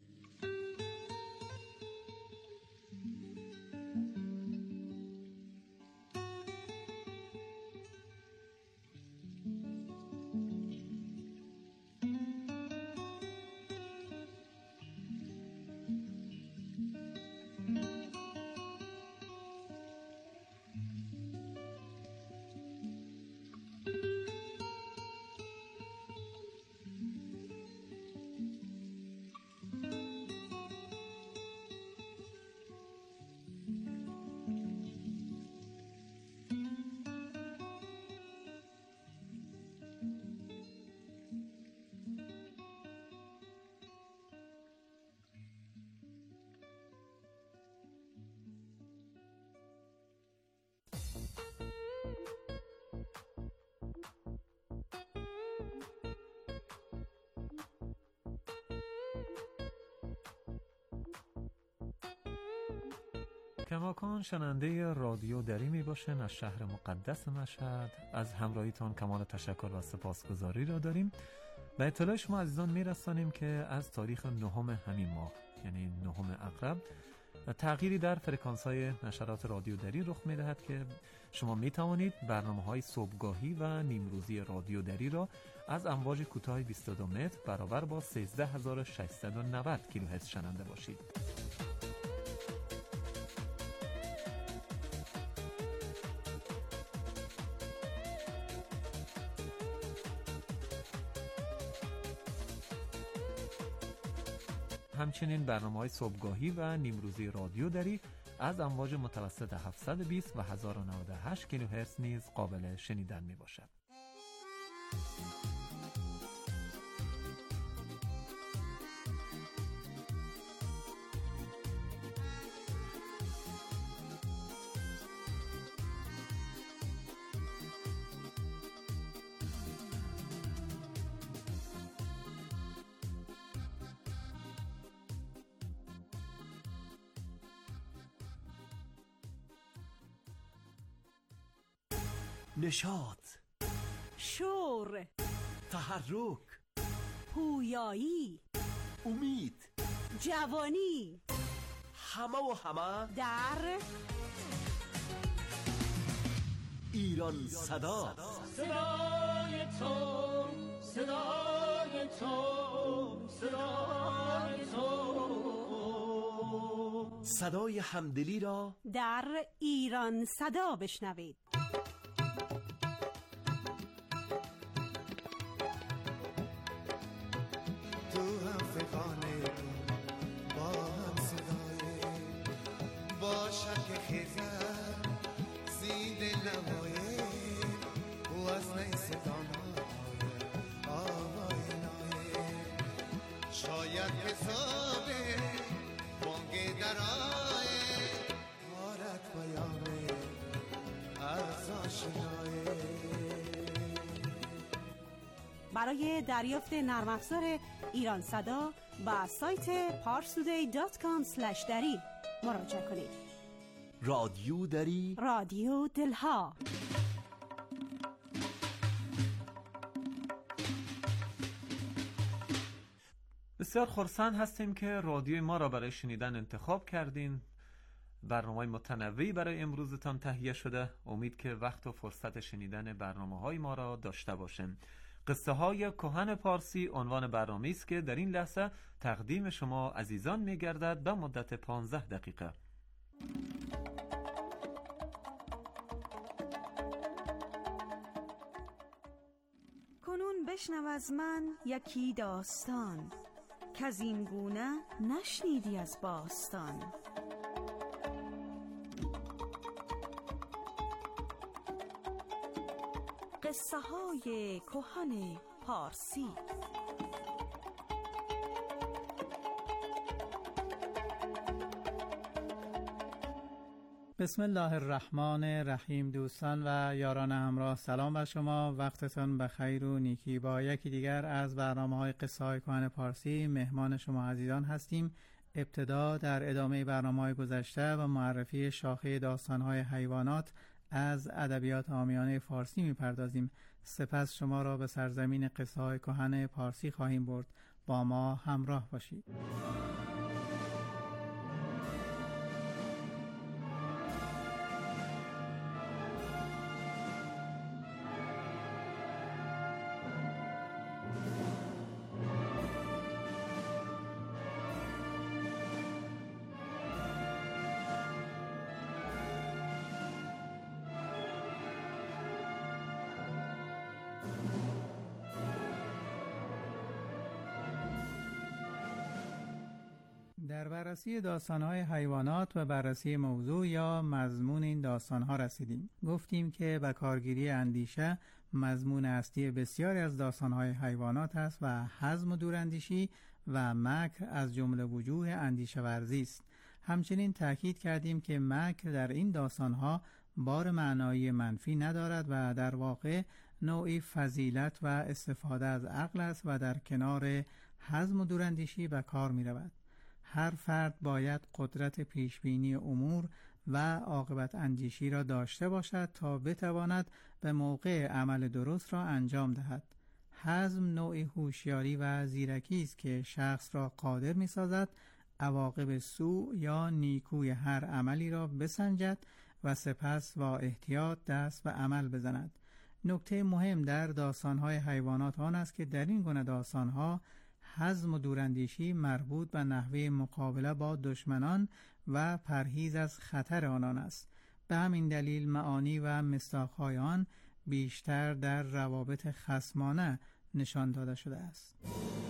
کماکان شننده رادیو دری می باشن از شهر مقدس مشهد. از همراهیتان کمال تشکر و سپاسگزاری را داریم. به اطلاع شما عزیزان می رسانیم که از تاریخ نهم همین ماه یعنی نهم اقرب تغییری در فرکانس‌های نشرات رادیو دری رخ می‌دهد که شما می‌توانید برنامه‌های صبحگاهی و نیمروزی رادیو دری را از امواج کوتاه بیست و دو متر برابر با سیزده هزار و ششصد و نود کیلوهرتز شنونده باشید. همچنین برنامه‌های صبحگاهی و نیمروزی رادیو دری از امواج متوسط هفتصد و بیست و هزار و نود و هشت کیلوهرتز نیز قابل شنیدن میباشد. نشاط، شور، تحرک، پویایی، امید، جوانی، همه و همه در ایران صدا. صدای تو، صدای تو، صدای تو، صدای همدلی را در ایران صدا بشنوید. شاید حسابه بانگ درائه مارت بیامه از آشنایه. برای دریافت نرم افزار ایران صدا با سایت پارسودی دات کام اسلش دری مراجعه کنید. رادیو دری، رادیو دلها. بسیار خرسند هستیم که رادیوی ما را برای شنیدن انتخاب کردین. برنامه‌های متنوعی برای امروزتان تهیه شده. امید که وقت و فرصت شنیدن برنامه‌های ما را داشته باشیم. قصه های کهن پارسی عنوان برنامه‌ای است که در این لحظه تقدیم شما عزیزان می‌گردد به مدت پانزده دقیقه. کنون بشنو از من یکی داستان که از این گونه نشنیدی از باستان. قصه های کهن پارسی. بسم الله الرحمن الرحیم. دوستان و یاران همراه، سلام بر شما. وقتتان بخیر و نیکی. با یکی دیگر از برنامه‌های قصه های کهن پارسی مهمان شما عزیزان هستیم. ابتدا در ادامه برنامه‌های گذشته و معرفی شاخه داستان‌های حیوانات از ادبیات عامیانه فارسی می‌پردازیم. سپس شما را به سرزمین قصه های کهن پارسی خواهیم برد. با ما همراه باشید. در بررسی داستان‌های حیوانات و بررسی موضوع یا مضمون این داستان‌ها رسیدیم. گفتیم که به کارگیری اندیشه مضمون اصلی بسیاری از داستان‌های حیوانات است و حزم و دوراندیشی و مکر از جمله وجوه اندیشه ورزی است. همچنین تاکید کردیم که مکر در این داستان‌ها بار معنایی منفی ندارد و در واقع نوعی فضیلت و استفاده از عقل است و در کنار حزم و دوراندیشی به کار می‌رود. هر فرد باید قدرت پیشبینی امور و عاقبت اندیشی را داشته باشد تا بتواند به موقع عمل درست را انجام دهد. حزم نوعی هوشیاری و زیرکی است که شخص را قادر می‌سازد عواقب سوء یا نیکوی هر عملی را بسنجد و سپس با احتیاط دست به عمل بزند. نکته مهم در داستان‌های حیوانات آن است که در این گونه داستان‌ها حزم و دوراندیشی مربوط به نحوه مقابله با دشمنان و پرهیز از خطر آنان است. به همین دلیل معانی و مصداق‌های آن بیشتر در روابط خصمانه نشان داده شده است.